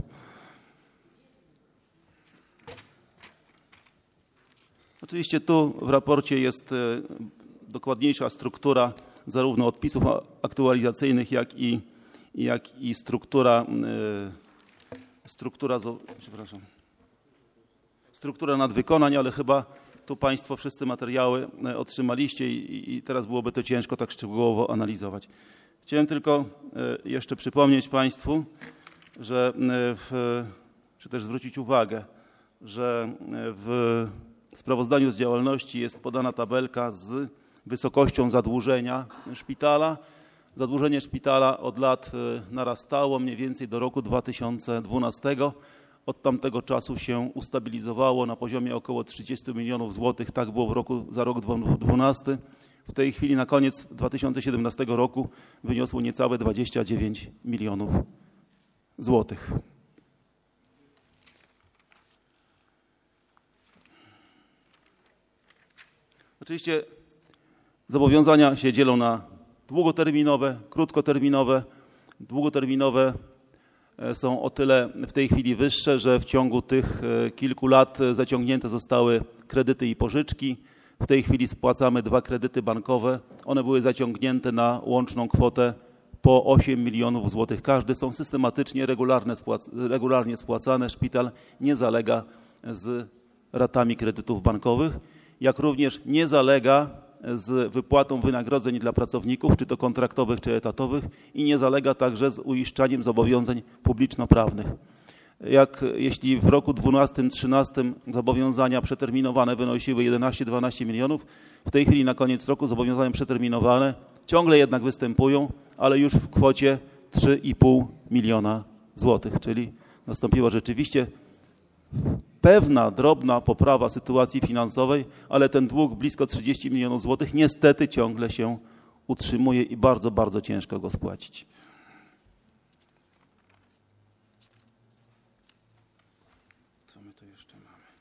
Oczywiście tu w raporcie jest dokładniejsza struktura zarówno odpisów aktualizacyjnych, jak i struktura nadwykonań, ale chyba tu Państwo wszyscy materiały otrzymaliście i teraz byłoby to ciężko tak szczegółowo analizować. Chciałem tylko jeszcze przypomnieć Państwu, że czy też zwrócić uwagę, że w sprawozdaniu z działalności jest podana tabelka z wysokością zadłużenia szpitala. Zadłużenie szpitala od lat narastało mniej więcej do roku 2012. Od tamtego czasu się ustabilizowało na poziomie około 30 milionów złotych. Tak było za rok 2012. W tej chwili na koniec 2017 roku wyniosło niecałe 29 milionów złotych. Oczywiście zobowiązania się dzielą na długoterminowe, krótkoterminowe. Długoterminowe są o tyle w tej chwili wyższe, że w ciągu tych kilku lat zaciągnięte zostały kredyty i pożyczki. W tej chwili spłacamy 2 kredyty bankowe. One były zaciągnięte na łączną kwotę po 8 milionów złotych. Każdy są systematycznie, regularnie spłacane. Szpital nie zalega z ratami kredytów bankowych, jak również nie zalega z wypłatą wynagrodzeń dla pracowników, czy to kontraktowych, czy etatowych i nie zalega także z uiszczaniem zobowiązań publiczno-prawnych. Jeśli w roku 2012-2013 zobowiązania przeterminowane wynosiły 11-12 milionów, w tej chwili na koniec roku zobowiązania przeterminowane ciągle jednak występują, ale już w kwocie 3,5 miliona złotych, czyli nastąpiła rzeczywiście pewna drobna poprawa sytuacji finansowej, ale ten dług blisko 30 milionów złotych niestety ciągle się utrzymuje i bardzo, bardzo ciężko go spłacić. Co my tu jeszcze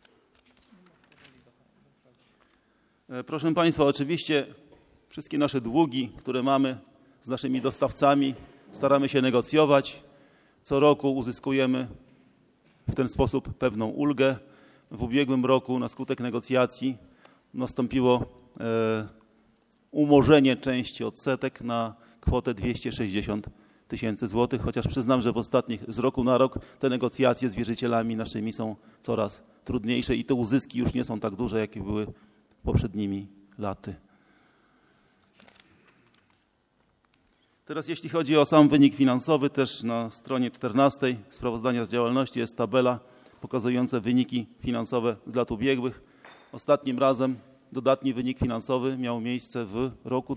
mamy? Proszę Państwa, oczywiście wszystkie nasze długi, które mamy z naszymi dostawcami, staramy się negocjować. Co roku uzyskujemy w ten sposób pewną ulgę. W ubiegłym roku na skutek negocjacji nastąpiło umorzenie części odsetek na kwotę 260 tysięcy złotych, chociaż przyznam, że w ostatnich, z roku na rok te negocjacje z wierzycielami naszymi są coraz trudniejsze i te uzyski już nie są tak duże, jakie były poprzednimi laty. Teraz jeśli chodzi o sam wynik finansowy, też na stronie 14 sprawozdania z działalności jest tabela pokazująca wyniki finansowe z lat ubiegłych. Ostatnim razem dodatni wynik finansowy miał miejsce w roku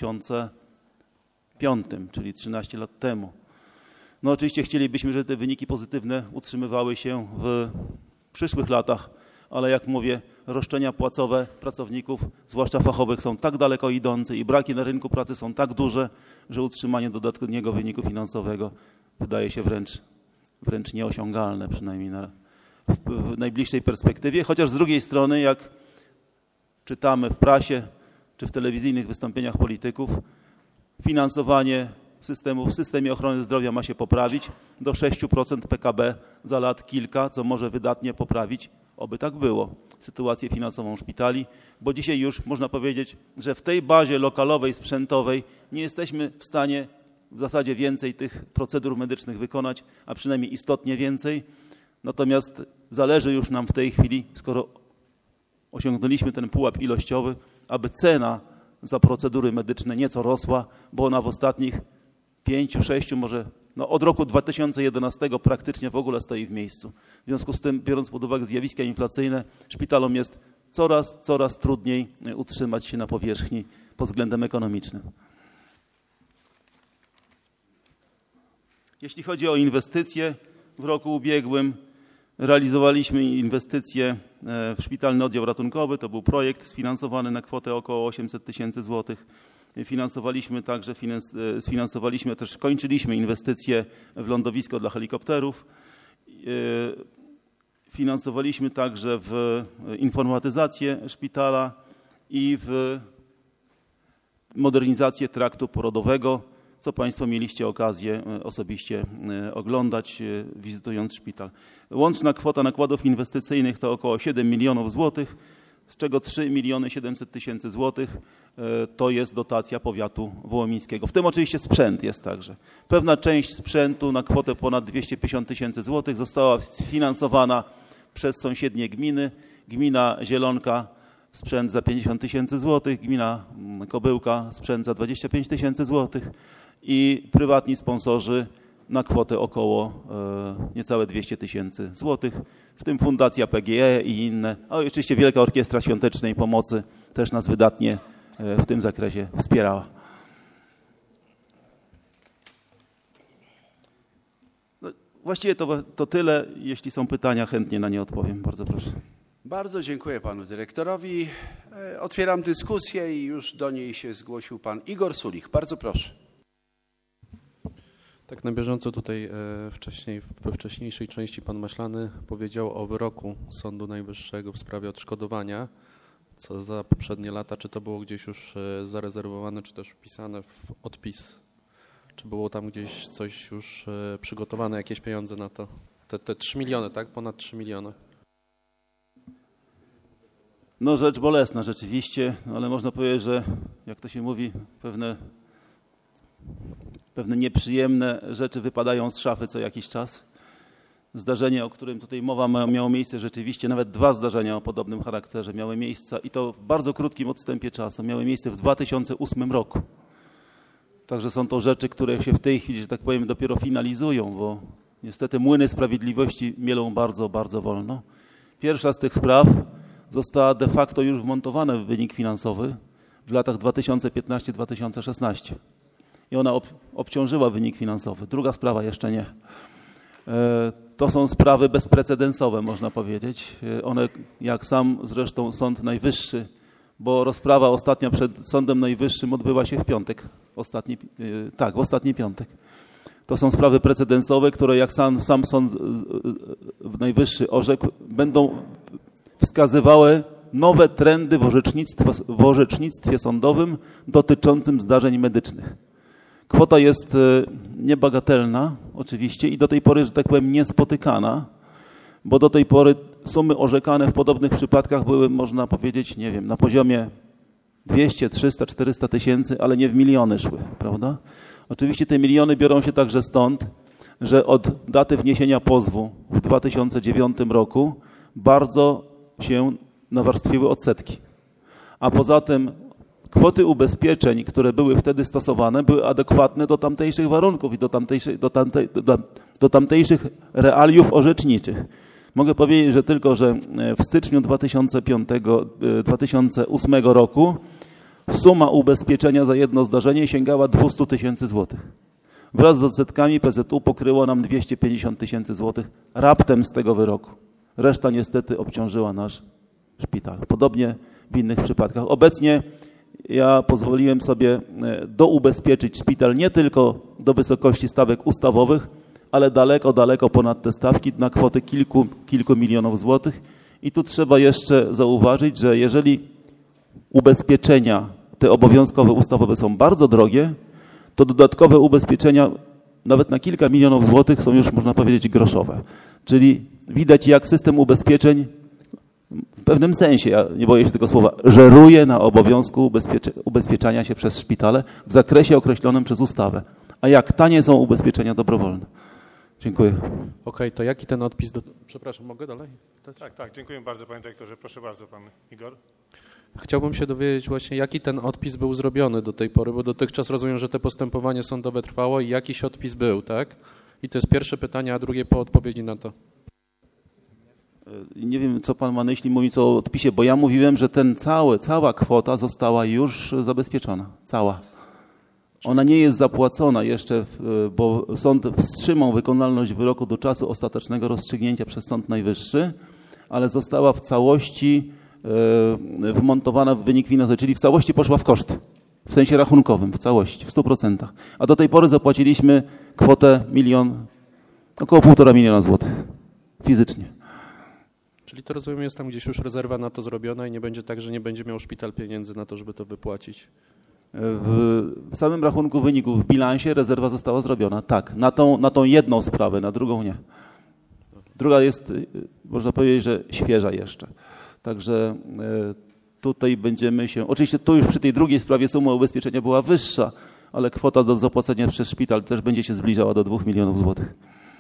2005, czyli 13 lat temu. No oczywiście chcielibyśmy, żeby te wyniki pozytywne utrzymywały się w przyszłych latach, ale jak mówię, roszczenia płacowe pracowników, zwłaszcza fachowych, są tak daleko idące i braki na rynku pracy są tak duże, że utrzymanie dodatniego wyniku finansowego wydaje się wręcz nieosiągalne, przynajmniej w najbliższej perspektywie. Chociaż z drugiej strony, jak czytamy w prasie czy w telewizyjnych wystąpieniach polityków, finansowanie w systemie ochrony zdrowia ma się poprawić do 6% PKB za lat kilka, co może wydatnie poprawić, oby tak było, sytuację finansową szpitali, bo dzisiaj już można powiedzieć, że w tej bazie lokalowej, sprzętowej nie jesteśmy w stanie w zasadzie więcej tych procedur medycznych wykonać, a przynajmniej istotnie więcej. Natomiast zależy już nam w tej chwili, skoro osiągnęliśmy ten pułap ilościowy, aby cena za procedury medyczne nieco rosła, bo ona w ostatnich 5, 6, może od roku 2011 praktycznie w ogóle stoi w miejscu. W związku z tym, biorąc pod uwagę zjawiska inflacyjne, szpitalom jest coraz trudniej utrzymać się na powierzchni pod względem ekonomicznym. Jeśli chodzi o inwestycje, w roku ubiegłym realizowaliśmy inwestycje w szpitalny oddział ratunkowy. To był projekt sfinansowany na kwotę około 800 000 złotych. Sfinansowaliśmy też, kończyliśmy inwestycje w lądowisko dla helikopterów. Finansowaliśmy także w informatyzację szpitala i w modernizację traktu porodowego, co Państwo mieliście okazję osobiście oglądać, wizytując szpital. Łączna kwota nakładów inwestycyjnych to około 7 milionów złotych, z czego 3 700 000 złotych to jest dotacja powiatu wołomińskiego. W tym oczywiście sprzęt jest także. Pewna część sprzętu na kwotę ponad 250 000 złotych została sfinansowana przez sąsiednie gminy. Gmina Zielonka sprzęt za 50 000 złotych, gmina Kobyłka sprzęt za 25 000 złotych i prywatni sponsorzy na kwotę około niecałe 200 000 złotych, w tym Fundacja PGE i inne, a oczywiście Wielka Orkiestra Świątecznej Pomocy też nas wydatnie w tym zakresie wspierała. No, właściwie to tyle. Jeśli są pytania, chętnie na nie odpowiem. Bardzo proszę. Bardzo dziękuję panu dyrektorowi. Otwieram dyskusję i już do niej się zgłosił pan Igor Sulich. Bardzo proszę. Tak na bieżąco tutaj we wcześniejszej części pan Maślany powiedział o wyroku Sądu Najwyższego w sprawie odszkodowania, co za poprzednie lata, czy to było gdzieś już zarezerwowane, czy też wpisane w odpis? Czy było tam gdzieś coś już przygotowane, jakieś pieniądze na to? Te 3 miliony, tak? Ponad 3 miliony. No rzecz bolesna rzeczywiście, ale można powiedzieć, że jak to się mówi, pewne nieprzyjemne rzeczy wypadają z szafy co jakiś czas. Zdarzenie, o którym tutaj mowa, miało miejsce rzeczywiście, nawet 2 zdarzenia o podobnym charakterze miały miejsce i to w bardzo krótkim odstępie czasu. Miały miejsce w 2008 roku. Także są to rzeczy, które się w tej chwili, że tak powiem, dopiero finalizują, bo niestety młyny sprawiedliwości mielą bardzo, bardzo wolno. Pierwsza z tych spraw została de facto już wmontowana w wynik finansowy w latach 2015-2016. I ona obciążyła wynik finansowy. Druga sprawa jeszcze nie. To są sprawy bezprecedensowe, można powiedzieć. One, jak sam zresztą Sąd Najwyższy, bo rozprawa ostatnia przed Sądem Najwyższym odbyła się w piątek. W ostatni piątek. To są sprawy precedensowe, które jak sam Sąd Najwyższy orzekł, będą wskazywały nowe trendy w orzecznictwie sądowym dotyczącym zdarzeń medycznych. Kwota jest niebagatelna oczywiście i do tej pory, że tak powiem, niespotykana, bo do tej pory sumy orzekane w podobnych przypadkach były, można powiedzieć, nie wiem, na poziomie 200, 300, 400 tysięcy, ale nie w miliony szły, prawda? Oczywiście te miliony biorą się także stąd, że od daty wniesienia pozwu w 2009 roku bardzo się nawarstwiły odsetki. A poza tym kwoty ubezpieczeń, które były wtedy stosowane, były adekwatne do tamtejszych warunków i do tamtejszych realiów orzeczniczych. Mogę powiedzieć, że tylko, że w styczniu 2008 roku suma ubezpieczenia za jedno zdarzenie sięgała 200 000 złotych. Wraz z odsetkami PZU pokryło nam 250 000 złotych raptem z tego wyroku. Reszta niestety obciążyła nasz szpital. Podobnie w innych przypadkach. Obecnie ja pozwoliłem sobie doubezpieczyć szpital nie tylko do wysokości stawek ustawowych, ale daleko, daleko ponad te stawki na kwotę kilku milionów złotych. I tu trzeba jeszcze zauważyć, że jeżeli ubezpieczenia te obowiązkowe, ustawowe są bardzo drogie, to dodatkowe ubezpieczenia nawet na kilka milionów złotych są już, można powiedzieć, groszowe. Czyli widać, jak system ubezpieczeń w pewnym sensie, ja nie boję się tego słowa, żeruje na obowiązku ubezpieczania się przez szpitale w zakresie określonym przez ustawę. A jak tanie są ubezpieczenia dobrowolne? Dziękuję. Okej, to jaki ten odpis... Przepraszam, mogę dalej? Tak, dziękuję bardzo panie dyrektorze. Proszę bardzo, pan Igor. Chciałbym się dowiedzieć właśnie, jaki ten odpis był zrobiony do tej pory, bo dotychczas rozumiem, że to postępowanie sądowe trwało i jakiś odpis był, tak? I to jest pierwsze pytanie, a drugie po odpowiedzi na to. Nie wiem, co pan ma na myśli, mówiąc o odpisie, bo ja mówiłem, że cała kwota została już zabezpieczona. Cała. Ona nie jest zapłacona jeszcze, bo sąd wstrzymał wykonalność wyroku do czasu ostatecznego rozstrzygnięcia przez Sąd Najwyższy, ale została w całości wmontowana w wynik finansowy, czyli w całości poszła w koszt, w sensie rachunkowym, w całości, w 100%. A do tej pory zapłaciliśmy kwotę około 1,5 miliona złotych fizycznie. Czyli to rozumiem, jest tam gdzieś już rezerwa na to zrobiona i nie będzie tak, że nie będzie miał szpital pieniędzy na to, żeby to wypłacić. W samym rachunku wyników w bilansie rezerwa została zrobiona, tak, na tą jedną sprawę, na drugą nie. Druga jest, można powiedzieć, że świeża jeszcze. Także tutaj będziemy się, oczywiście tu już przy tej drugiej sprawie suma ubezpieczenia była wyższa, ale kwota do zapłacenia przez szpital też będzie się zbliżała do 2 milionów złotych.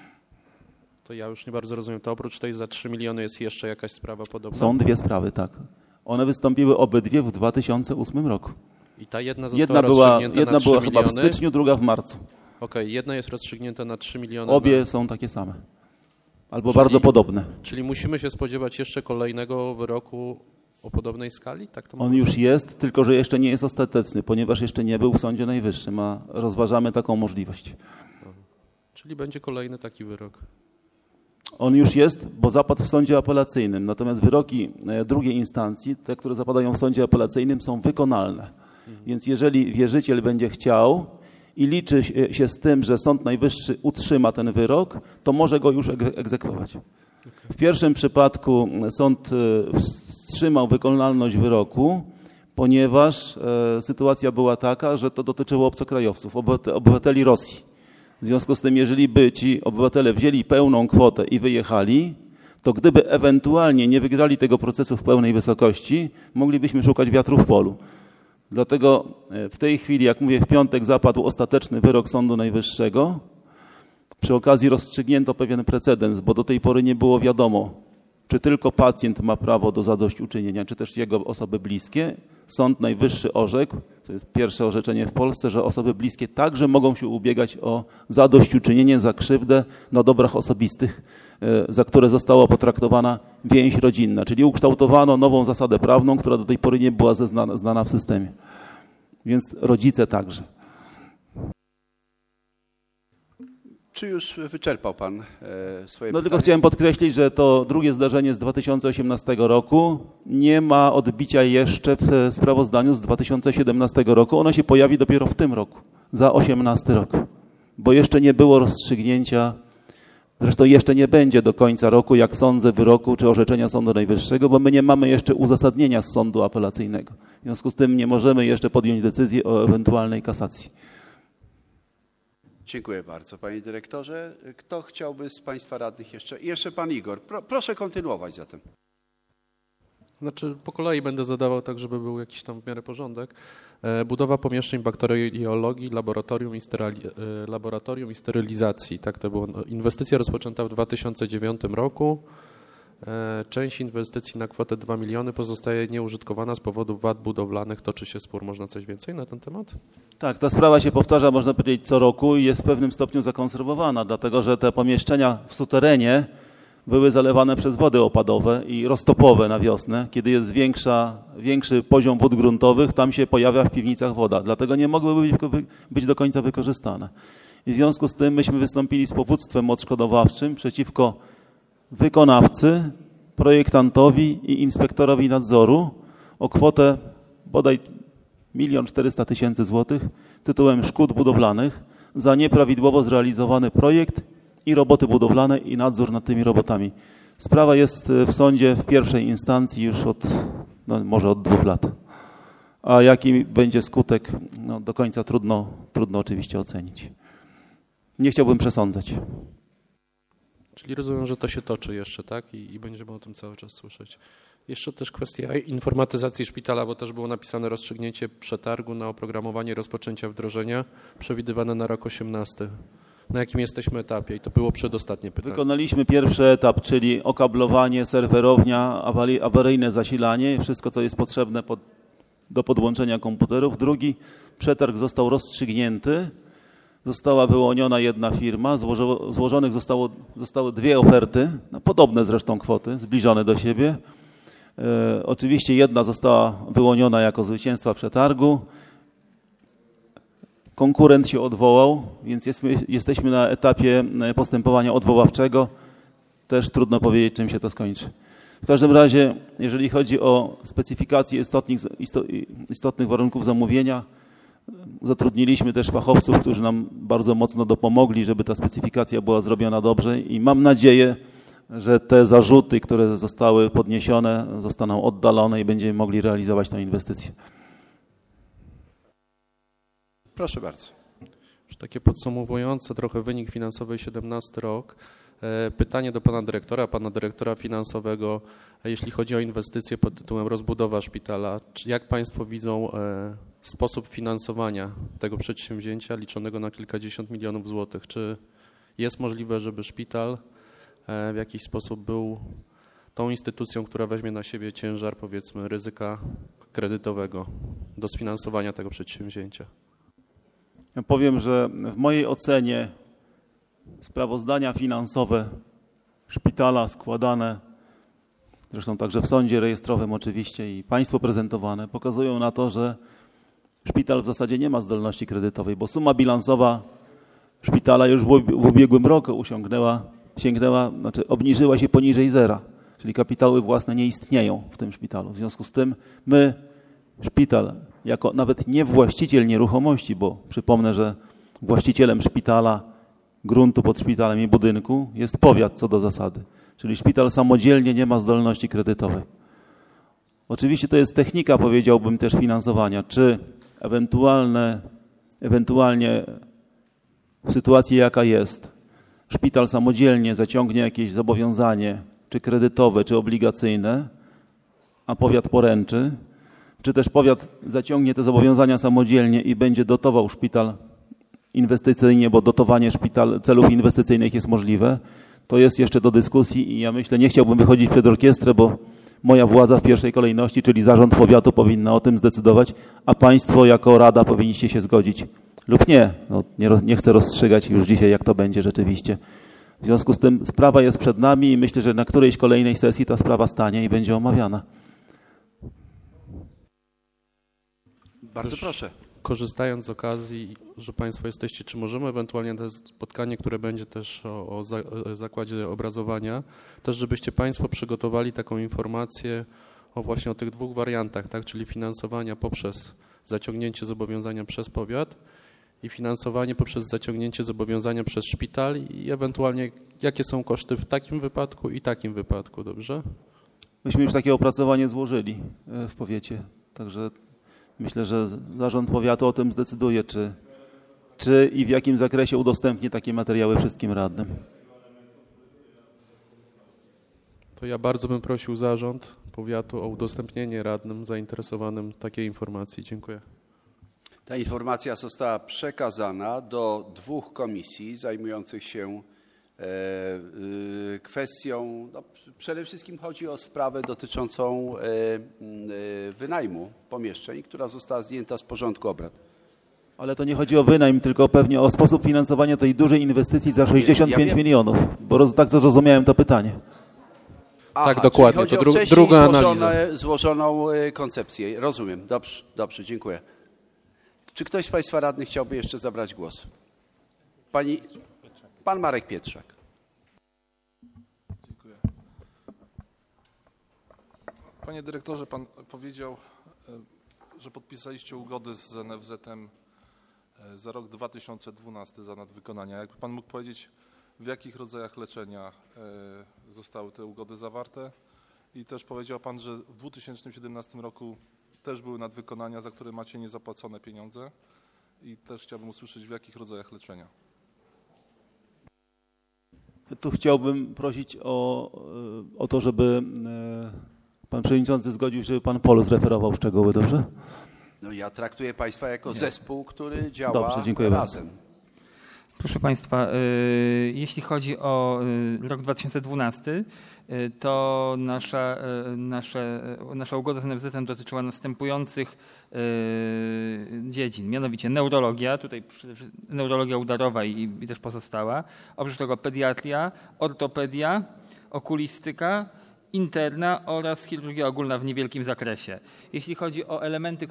To ja już nie bardzo rozumiem, to oprócz tej za 3 miliony jest jeszcze jakaś sprawa podobna? Są dwie sprawy, tak. One wystąpiły obydwie w 2008 roku. I ta jedna została rozstrzygnięta jedna na 3 była miliony? chyba w styczniu, druga w marcu. Okej, jedna jest rozstrzygnięta na 3 miliony. Obie są takie same. Albo bardzo podobne. Czyli musimy się spodziewać jeszcze kolejnego wyroku o podobnej skali? Tak to On już jest, tylko że jeszcze nie jest ostateczny, ponieważ jeszcze nie był w Sądzie Najwyższym, a rozważamy taką możliwość. Czyli będzie kolejny taki wyrok. On już jest, bo zapadł w sądzie apelacyjnym, natomiast wyroki drugiej instancji, te, które zapadają w sądzie apelacyjnym, są wykonalne. Więc jeżeli wierzyciel będzie chciał i liczy się z tym, że Sąd Najwyższy utrzyma ten wyrok, to może go już egzekwować. W pierwszym przypadku sąd wstrzymał wykonalność wyroku, ponieważ sytuacja była taka, że to dotyczyło obcokrajowców, obywateli Rosji. W związku z tym, jeżeli by ci obywatele wzięli pełną kwotę i wyjechali, to gdyby ewentualnie nie wygrali tego procesu w pełnej wysokości, moglibyśmy szukać wiatru w polu. Dlatego w tej chwili, jak mówię, w piątek zapadł ostateczny wyrok Sądu Najwyższego. Przy okazji rozstrzygnięto pewien precedens, bo do tej pory nie było wiadomo, czy tylko pacjent ma prawo do zadośćuczynienia, czy też jego osoby bliskie. Sąd Najwyższy orzekł, to jest pierwsze orzeczenie w Polsce, że osoby bliskie także mogą się ubiegać o zadośćuczynienie za krzywdę na dobrach osobistych, za które została potraktowana więź rodzinna. Czyli ukształtowano nową zasadę prawną, która do tej pory nie była znana w systemie. Więc rodzice także. Czy już wyczerpał pan swoje No pytanie? tylko chciałem podkreślić, że to drugie zdarzenie z 2018 roku nie ma odbicia jeszcze w sprawozdaniu z 2017 roku. Ono się pojawi dopiero w tym roku, za 2018 rok, bo jeszcze nie było rozstrzygnięcia, zresztą jeszcze nie będzie do końca roku, jak sądzę, wyroku czy orzeczenia Sądu Najwyższego, bo my nie mamy jeszcze uzasadnienia z sądu apelacyjnego. W związku z tym nie możemy jeszcze podjąć decyzji o ewentualnej kasacji. Dziękuję bardzo, panie dyrektorze. Kto chciałby z państwa radnych jeszcze? Jeszcze pan Igor. Proszę kontynuować zatem. Znaczy po kolei będę zadawał tak, żeby był jakiś tam w miarę porządek. Budowa pomieszczeń bakteriologii, laboratorium i sterylizacji. Tak to było. Inwestycja rozpoczęta w 2009 roku. Część inwestycji na kwotę 2 miliony pozostaje nieużytkowana z powodu wad budowlanych. Toczy się spór. Można coś więcej na ten temat? Tak, ta sprawa się powtarza, można powiedzieć, co roku i jest w pewnym stopniu zakonserwowana, dlatego że te pomieszczenia w suterenie były zalewane przez wody opadowe i roztopowe na wiosnę. Kiedy jest większy poziom wód gruntowych, tam się pojawia w piwnicach woda, dlatego nie mogłyby być do końca wykorzystane. I w związku z tym myśmy wystąpili z powództwem odszkodowawczym przeciwko wykonawcy, projektantowi i inspektorowi nadzoru o kwotę bodaj 1 400 000 złotych tytułem szkód budowlanych za nieprawidłowo zrealizowany projekt i roboty budowlane i nadzór nad tymi robotami. Sprawa jest w sądzie w pierwszej instancji już może od 2 lat. A jaki będzie skutek, do końca trudno oczywiście ocenić. Nie chciałbym przesądzać. Czyli rozumiem, że to się toczy jeszcze, tak? I będziemy o tym cały czas słyszeć. Jeszcze też kwestia informatyzacji szpitala, bo też było napisane rozstrzygnięcie przetargu na oprogramowanie rozpoczęcia wdrożenia przewidywane na rok 2018. Na jakim jesteśmy etapie? I to było przedostatnie pytanie. Wykonaliśmy pierwszy etap, czyli okablowanie, serwerownia, awaryjne zasilanie, wszystko co jest potrzebne do podłączenia komputerów. Drugi przetarg został rozstrzygnięty, została wyłoniona jedna firma, złożonych zostały dwie oferty, no, podobne zresztą kwoty, zbliżone do siebie. Oczywiście jedna została wyłoniona jako zwycięstwa przetargu. Konkurent się odwołał, więc jesteśmy na etapie postępowania odwoławczego. Też trudno powiedzieć, czym się to skończy. W każdym razie, jeżeli chodzi o specyfikację istotnych warunków zamówienia, zatrudniliśmy też fachowców, którzy nam bardzo mocno dopomogli, żeby ta specyfikacja była zrobiona dobrze i mam nadzieję, że te zarzuty, które zostały podniesione, zostaną oddalone i będziemy mogli realizować tę inwestycję. Proszę bardzo. Już takie podsumowujące trochę wynik finansowy 17 rok. Pytanie do pana dyrektora finansowego, jeśli chodzi o inwestycje pod tytułem rozbudowa szpitala. Jak państwo widzą sposób finansowania tego przedsięwzięcia liczonego na kilkadziesiąt milionów złotych? Czy jest możliwe, żeby szpital w jakiś sposób był tą instytucją, która weźmie na siebie ciężar, powiedzmy, ryzyka kredytowego do sfinansowania tego przedsięwzięcia? Ja powiem, że w mojej ocenie sprawozdania finansowe szpitala składane, zresztą także w sądzie rejestrowym oczywiście i państwu prezentowane, pokazują na to, że szpital w zasadzie nie ma zdolności kredytowej, bo suma bilansowa szpitala już w ubiegłym roku obniżyła się poniżej zera, czyli kapitały własne nie istnieją w tym szpitalu. W związku z tym my, szpital, jako nawet nie właściciel nieruchomości, bo przypomnę, że właścicielem szpitala, gruntu pod szpitalem i budynku jest powiat co do zasady, czyli szpital samodzielnie nie ma zdolności kredytowej. Oczywiście to jest technika, powiedziałbym, też finansowania, czy ewentualnie w sytuacji jaka jest, szpital samodzielnie zaciągnie jakieś zobowiązanie, czy kredytowe, czy obligacyjne, a powiat poręczy, czy też powiat zaciągnie te zobowiązania samodzielnie i będzie dotował szpital inwestycyjnie, bo dotowanie celów inwestycyjnych jest możliwe, to jest jeszcze do dyskusji i ja myślę, nie chciałbym wychodzić przed orkiestrę, bo moja władza w pierwszej kolejności, czyli zarząd powiatu powinna o tym zdecydować, a państwo jako rada powinniście się zgodzić lub nie. No, nie chcę rozstrzygać już dzisiaj, jak to będzie rzeczywiście. W związku z tym sprawa jest przed nami i myślę, że na którejś kolejnej sesji ta sprawa stanie i będzie omawiana. Bardzo proszę. Korzystając z okazji, że państwo jesteście, czy możemy ewentualnie to spotkanie, które będzie też o zakładzie obrazowania, też żebyście państwo przygotowali taką informację właśnie o tych dwóch wariantach, tak, czyli finansowania poprzez zaciągnięcie zobowiązania przez powiat i finansowanie poprzez zaciągnięcie zobowiązania przez szpital i ewentualnie jakie są koszty w takim wypadku i takim wypadku, dobrze? Myśmy już takie opracowanie złożyli w powiecie, także myślę, że zarząd powiatu o tym zdecyduje, czy i w jakim zakresie udostępni takie materiały wszystkim radnym. To ja bardzo bym prosił zarząd powiatu o udostępnienie radnym zainteresowanym takiej informacji. Dziękuję. Ta informacja została przekazana do dwóch komisji zajmujących się kwestią, no przede wszystkim chodzi o sprawę dotyczącą wynajmu pomieszczeń, która została zdjęta z porządku obrad. Ale to nie chodzi o wynajm, tylko pewnie o sposób finansowania tej dużej inwestycji za 65 milionów, bo tak to zrozumiałem to pytanie. Aha, tak, dokładnie. Chodzi to o druga analiza. Złożoną koncepcję. Rozumiem. Dobrze, dziękuję. Czy ktoś z państwa radnych chciałby jeszcze zabrać głos? Pan Marek Pietrzak. Dziękuję. Panie dyrektorze, pan powiedział, że podpisaliście ugody z NFZ-em za rok 2012 za nadwykonania. Jakby pan mógł powiedzieć, w jakich rodzajach leczenia zostały te ugody zawarte? I też powiedział pan, że w 2017 roku też były nadwykonania, za które macie niezapłacone pieniądze. I też chciałbym usłyszeć, w jakich rodzajach leczenia. Tu chciałbym prosić o to, żeby pan przewodniczący zgodził się, żeby pan Pol zreferował szczegóły, dobrze? No ja traktuję państwa jako zespół, który działa Dobrze, dziękuję razem. Proszę Państwa, jeśli chodzi o rok 2012, to nasza ugoda z NFZ-em dotyczyła następujących dziedzin, mianowicie neurologia, tutaj neurologia udarowa i też pozostała, oprócz tego pediatria, ortopedia, okulistyka, interna oraz chirurgia ogólna w niewielkim zakresie. Jeśli chodzi o elementy,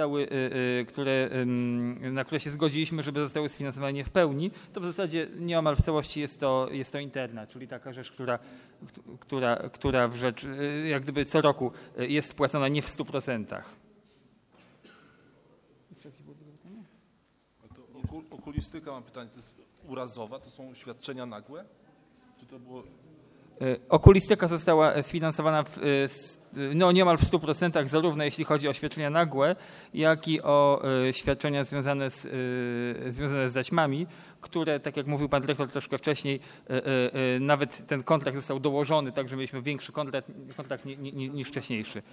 na które się zgodziliśmy, żeby zostały sfinansowane nie w pełni, to w zasadzie nieomal w całości jest to interna, czyli taka rzecz, która w rzecz, jak gdyby co roku jest spłacana nie w 100%. Okulistyka, mam pytanie, to jest urazowa, to są świadczenia nagłe? Czy to było... Okulistyka została sfinansowana nieomal w 100%, zarówno jeśli chodzi o świadczenia nagłe, jak i o świadczenia związane z zaćmami, które, tak jak mówił pan dyrektor troszkę wcześniej, nawet ten kontrakt został dołożony, tak że mieliśmy większy kontrakt niż wcześniejszy.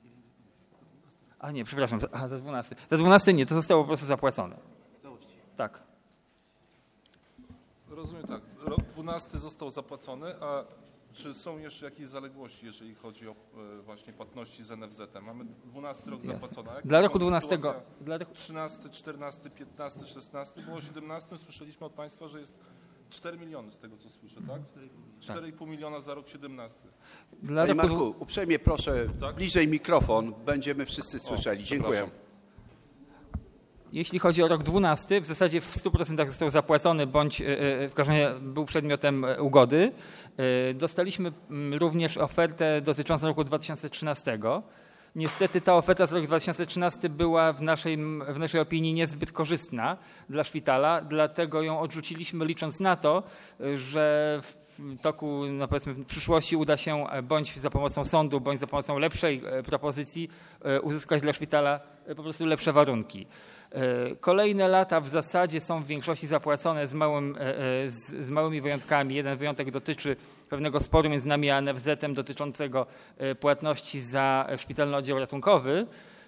A nie, przepraszam, za 12. Za 12 nie, to zostało po prostu zapłacone. Tak. Rozumiem tak, rok 12 został zapłacony, a czy są jeszcze jakieś zaległości, jeżeli chodzi o właśnie płatności z NFZ-em? Mamy 12 rok zapłacony. Dla roku 12. 13, 14, 15, 16, bo o 17 słyszeliśmy od państwa, że jest 4 miliony z tego, co słyszę, tak? 4,5 miliona za rok 17. Panie Marku, uprzejmie proszę, bliżej mikrofon, będziemy wszyscy słyszeli. Dziękuję. Jeśli chodzi o rok 12, w zasadzie w 100% został zapłacony, bądź w każdym razie był przedmiotem ugody. Dostaliśmy również ofertę dotyczącą roku 2013. Niestety ta oferta z roku 2013 była w naszej opinii niezbyt korzystna dla szpitala, dlatego ją odrzuciliśmy, licząc na to, że w toku, no powiedzmy, w przyszłości uda się bądź za pomocą sądu, bądź za pomocą lepszej propozycji uzyskać dla szpitala po prostu lepsze warunki. Kolejne lata w zasadzie są w większości zapłacone z małymi wyjątkami. Jeden wyjątek dotyczy pewnego sporu między nami a NFZ-em dotyczącego płatności za szpitalny oddział ratunkowy,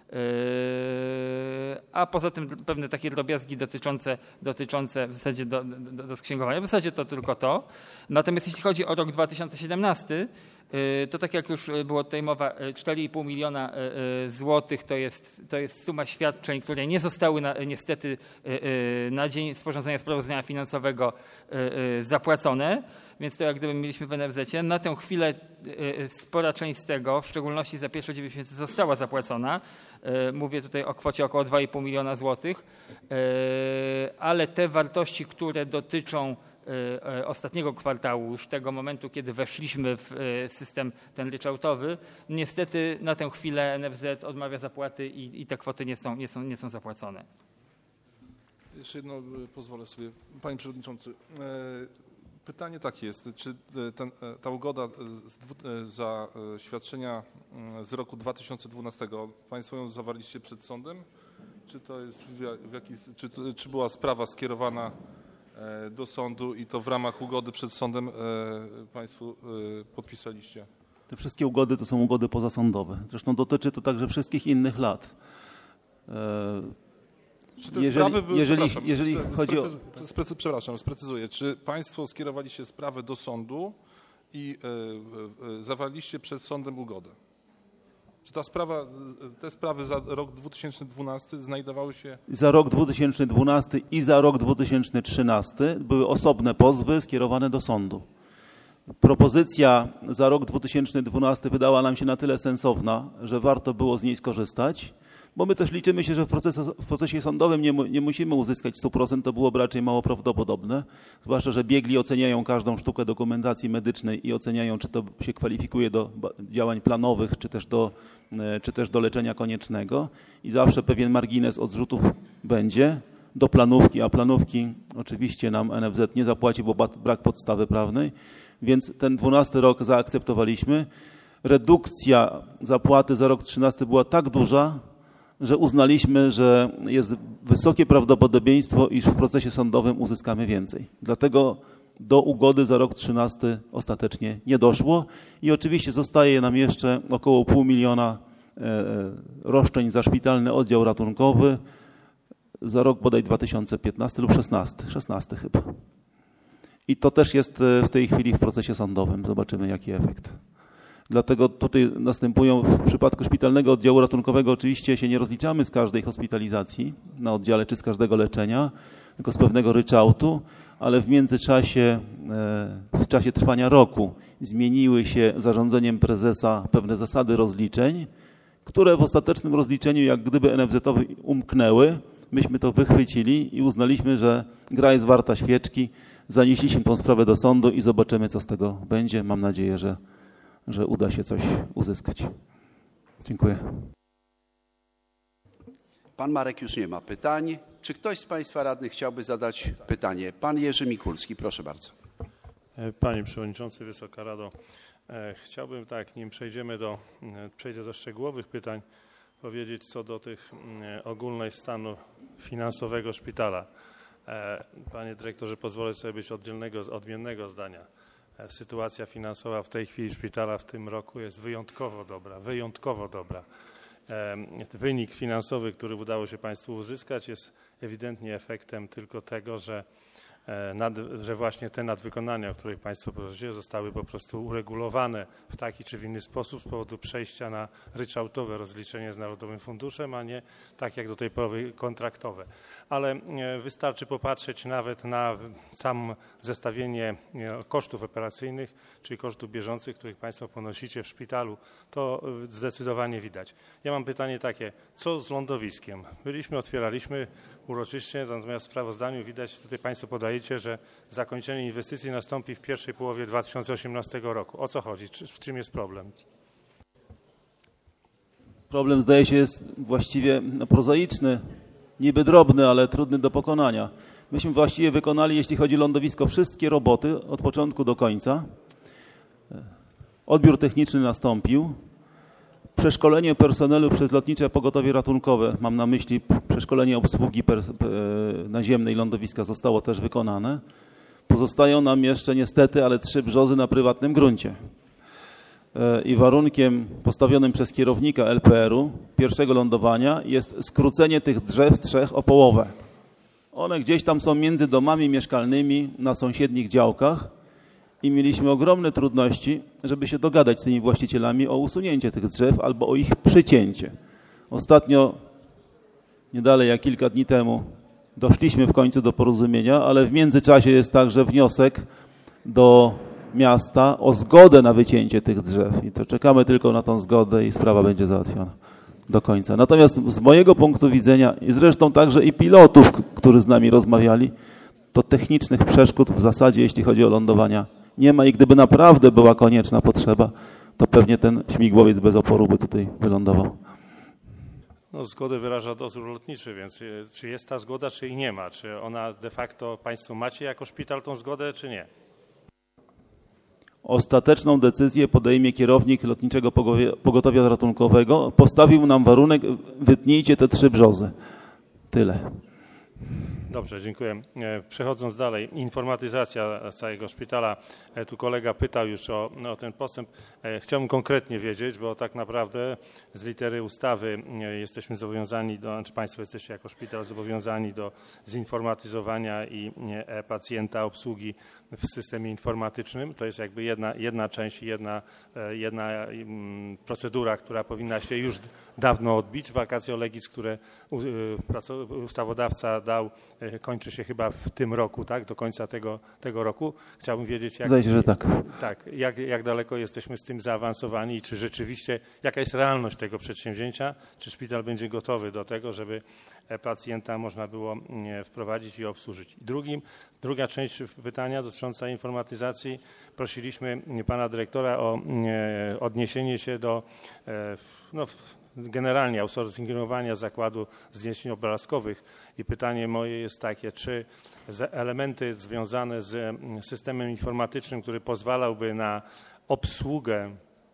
a poza tym pewne takie drobiazgi dotyczące w zasadzie do sksięgowania. W zasadzie to tylko to. Natomiast jeśli chodzi o rok 2017, to tak jak już było tutaj mowa, 4,5 miliona złotych to jest suma świadczeń, które nie zostały niestety na dzień sporządzenia sprawozdania finansowego zapłacone, więc to jak gdyby mieliśmy w NFZ-cie. Na tę chwilę spora część z tego, w szczególności za pierwsze 9 miesięcy, została zapłacona. Mówię tutaj o kwocie około 2,5 miliona złotych, ale te wartości, które dotyczą ostatniego kwartału, już tego momentu, kiedy weszliśmy w system ten ryczałtowy, niestety na tę chwilę NFZ odmawia zapłaty i te kwoty nie są zapłacone. Jeszcze jedno pozwolę sobie. Panie Przewodniczący, pytanie takie jest, czy ta ugoda za świadczenia z roku 2012, Państwo ją zawarliście przed sądem? Czy to jest czy była sprawa skierowana do sądu i to w ramach ugody przed sądem Państwo podpisaliście? Te wszystkie ugody to są ugody pozasądowe. Zresztą dotyczy to także wszystkich innych lat. Czy te sprawy były, jeżeli chodzi o... Przepraszam, sprecyzuję. Czy Państwo skierowaliście sprawę do sądu i zawarliście przed sądem ugodę? Czy te sprawy za rok 2012 znajdowały się... Za rok 2012 i za rok 2013 były osobne pozwy skierowane do sądu. Propozycja za rok 2012 wydała nam się na tyle sensowna, że warto było z niej skorzystać, bo my też liczymy się, że w procesie sądowym nie musimy uzyskać 100%, to byłoby raczej mało prawdopodobne, zwłaszcza, że biegli oceniają każdą sztukę dokumentacji medycznej i oceniają, czy to się kwalifikuje do działań planowych, czy też do leczenia koniecznego i zawsze pewien margines odrzutów będzie do planówki, a planówki oczywiście nam NFZ nie zapłaci, bo brak podstawy prawnej, więc ten 12 rok zaakceptowaliśmy. Redukcja zapłaty za rok 13 była tak duża, że uznaliśmy, że jest wysokie prawdopodobieństwo, iż w procesie sądowym uzyskamy więcej. Dlatego do ugody za rok 2013 ostatecznie nie doszło i oczywiście zostaje nam jeszcze około 500 000 roszczeń za szpitalny oddział ratunkowy za rok bodaj 2015 lub 16 chyba. I to też jest w tej chwili w procesie sądowym. Zobaczymy, jaki efekt. Dlatego tutaj następują w przypadku szpitalnego oddziału ratunkowego oczywiście się nie rozliczamy z każdej hospitalizacji na oddziale czy z każdego leczenia, tylko z pewnego ryczałtu, ale w międzyczasie, w czasie trwania roku zmieniły się zarządzeniem prezesa pewne zasady rozliczeń, które w ostatecznym rozliczeniu jak gdyby NFZ-owi umknęły. Myśmy to wychwycili i uznaliśmy, że gra jest warta świeczki. Zanieśliśmy tą sprawę do sądu i zobaczymy, co z tego będzie. Mam nadzieję, że uda się coś uzyskać. Dziękuję. Pan Marek już nie ma pytań. Czy ktoś z Państwa radnych chciałby zadać pytanie? Pan Jerzy Mikulski, proszę bardzo. Panie Przewodniczący, Wysoka Rado, chciałbym tak, nim przejdę do szczegółowych pytań, powiedzieć co do tych ogólnej stanu finansowego szpitala. Panie dyrektorze, pozwolę sobie być odmiennego zdania. Sytuacja finansowa w tej chwili szpitala w tym roku jest wyjątkowo dobra. Wynik finansowy, który udało się Państwu uzyskać, jest ewidentnie efektem tylko tego, że właśnie te nadwykonania, o których Państwo prosicie, zostały po prostu uregulowane w taki czy w inny sposób z powodu przejścia na ryczałtowe rozliczenie z Narodowym Funduszem, a nie tak jak do tej pory kontraktowe. Ale wystarczy popatrzeć nawet na sam zestawienie kosztów operacyjnych, czyli kosztów bieżących, których Państwo ponosicie w szpitalu, to zdecydowanie widać. Ja mam pytanie takie, co z lądowiskiem? Otwieraliśmy uroczyście, natomiast w sprawozdaniu widać, tutaj Państwo podajecie, że zakończenie inwestycji nastąpi w pierwszej połowie 2018 roku. O co chodzi? W czym jest problem? Problem, zdaje się, jest właściwie prozaiczny, niby drobny, ale trudny do pokonania. Myśmy właściwie wykonali, jeśli chodzi o lądowisko, wszystkie roboty od początku do końca. Odbiór techniczny nastąpił. Przeszkolenie personelu przez Lotnicze Pogotowie Ratunkowe, mam na myśli przeszkolenie obsługi naziemnej lądowiska, zostało też wykonane. Pozostają nam jeszcze niestety, ale 3 brzozy na prywatnym gruncie. I warunkiem postawionym przez kierownika LPR-u pierwszego lądowania jest skrócenie tych drzew 3 o połowę. One gdzieś tam są między domami mieszkalnymi na sąsiednich działkach i mieliśmy ogromne trudności, żeby się dogadać z tymi właścicielami o usunięcie tych drzew albo o ich przycięcie. Ostatnio, nie dalej jak kilka dni temu, doszliśmy w końcu do porozumienia, ale w międzyczasie jest także wniosek do miasta o zgodę na wycięcie tych drzew i to czekamy tylko na tą zgodę i sprawa będzie załatwiona do końca. Natomiast z mojego punktu widzenia i zresztą także i pilotów, którzy z nami rozmawiali, to technicznych przeszkód w zasadzie, jeśli chodzi o lądowania, nie ma i gdyby naprawdę była konieczna potrzeba, to pewnie ten śmigłowiec bez oporu by tutaj wylądował. No, zgodę wyraża dozór lotniczy, więc czy jest ta zgoda, czy jej nie ma? Czy ona de facto Państwo macie jako szpital tą zgodę, czy nie? Ostateczną decyzję podejmie kierownik Lotniczego Pogotowia Ratunkowego. Postawił nam warunek, wytnijcie te 3 brzozy. Tyle. Dobrze, dziękuję. Przechodząc dalej, informatyzacja całego szpitala. Tu kolega pytał już o ten postęp. Chciałbym konkretnie wiedzieć, bo tak naprawdę z litery ustawy jesteśmy zobowiązani, czy Państwo jesteście jako szpital zobowiązani do zinformatyzowania i pacjenta, obsługi w systemie informatycznym. To jest jakby jedna część, jedna procedura, która powinna się już dawno odbić. Vacatio legis, które ustawodawca dał, kończy się chyba w tym roku, tak? Do końca tego roku. Chciałbym wiedzieć, jak daleko jesteśmy z tym zaawansowani i czy rzeczywiście, jaka jest realność tego przedsięwzięcia, czy szpital będzie gotowy do tego, żeby pacjenta można było wprowadzić i obsłużyć. Druga część pytania dotycząca informatyzacji. Prosiliśmy pana dyrektora o odniesienie się do generalnie outsourcingowania zakładu zdjęć obrazkowych i pytanie moje jest takie, czy elementy związane z systemem informatycznym, który pozwalałby na obsługę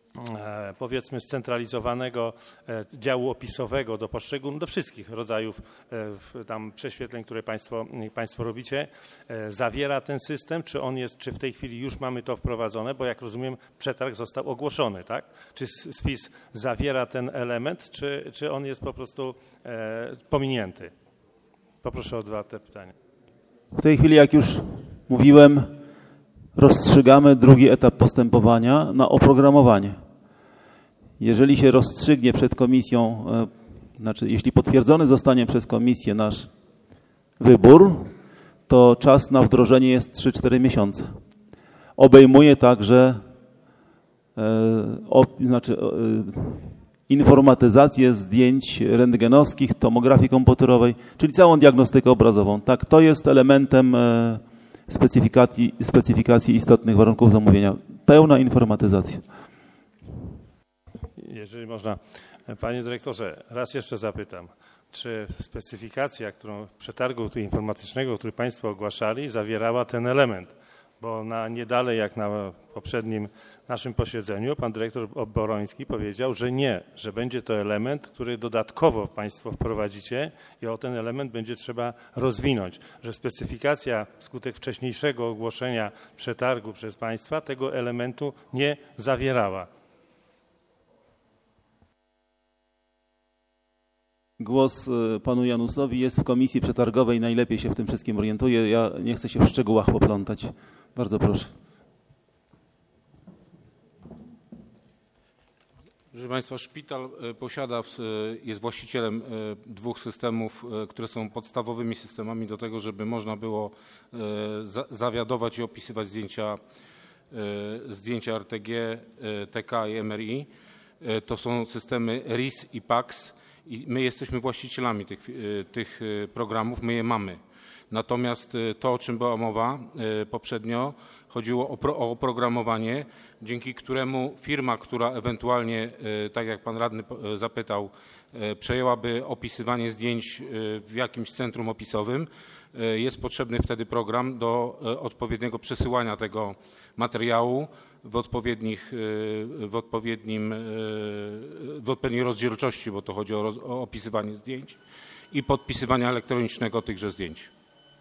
powiedzmy scentralizowanego działu opisowego do poszczególnych, do wszystkich rodzajów tam prześwietleń, które Państwo robicie, zawiera ten system, czy on jest, czy w tej chwili już mamy to wprowadzone, bo jak rozumiem przetarg został ogłoszony, tak? Czy spis zawiera ten element, czy on jest po prostu pominięty? Poproszę o otwarte pytanie. W tej chwili, jak już mówiłem, rozstrzygamy drugi etap postępowania na oprogramowanie. Jeżeli się rozstrzygnie przed komisją, znaczy jeśli potwierdzony zostanie przez komisję nasz wybór, to czas na wdrożenie jest 3-4 miesiące. Obejmuje także informatyzację zdjęć rentgenowskich, tomografii komputerowej, czyli całą diagnostykę obrazową. Tak, to jest elementem specyfikacji istotnych warunków zamówienia. Pełna informatyzacja. Jeżeli można, panie dyrektorze, raz jeszcze zapytam, czy specyfikacja, przetargu informatycznego, który Państwo ogłaszali, zawierała ten element? Bo nie dalej jak na poprzednim naszym posiedzeniu pan dyrektor Boroński powiedział, że nie, że będzie to element, który dodatkowo Państwo wprowadzicie i o ten element będzie trzeba rozwinąć, że specyfikacja wskutek wcześniejszego ogłoszenia przetargu przez Państwa tego elementu nie zawierała. Głos panu Janusowi jest w komisji przetargowej, najlepiej się w tym wszystkim orientuje. Ja nie chcę się w szczegółach poplątać. Bardzo proszę. Proszę Państwa, szpital jest właścicielem 2 systemów, które są podstawowymi systemami do tego, żeby można było zawiadować i opisywać zdjęcia RTG, TK i MRI. To są systemy RIS i PAX i my jesteśmy właścicielami tych programów, my je mamy. Natomiast to, o czym była mowa poprzednio, chodziło o oprogramowanie, dzięki któremu firma, która ewentualnie, tak jak pan radny zapytał, przejęłaby opisywanie zdjęć w jakimś centrum opisowym, jest potrzebny wtedy program do odpowiedniego przesyłania tego materiału w odpowiedniej rozdzielczości, bo to chodzi o opisywanie zdjęć i podpisywania elektronicznego tychże zdjęć.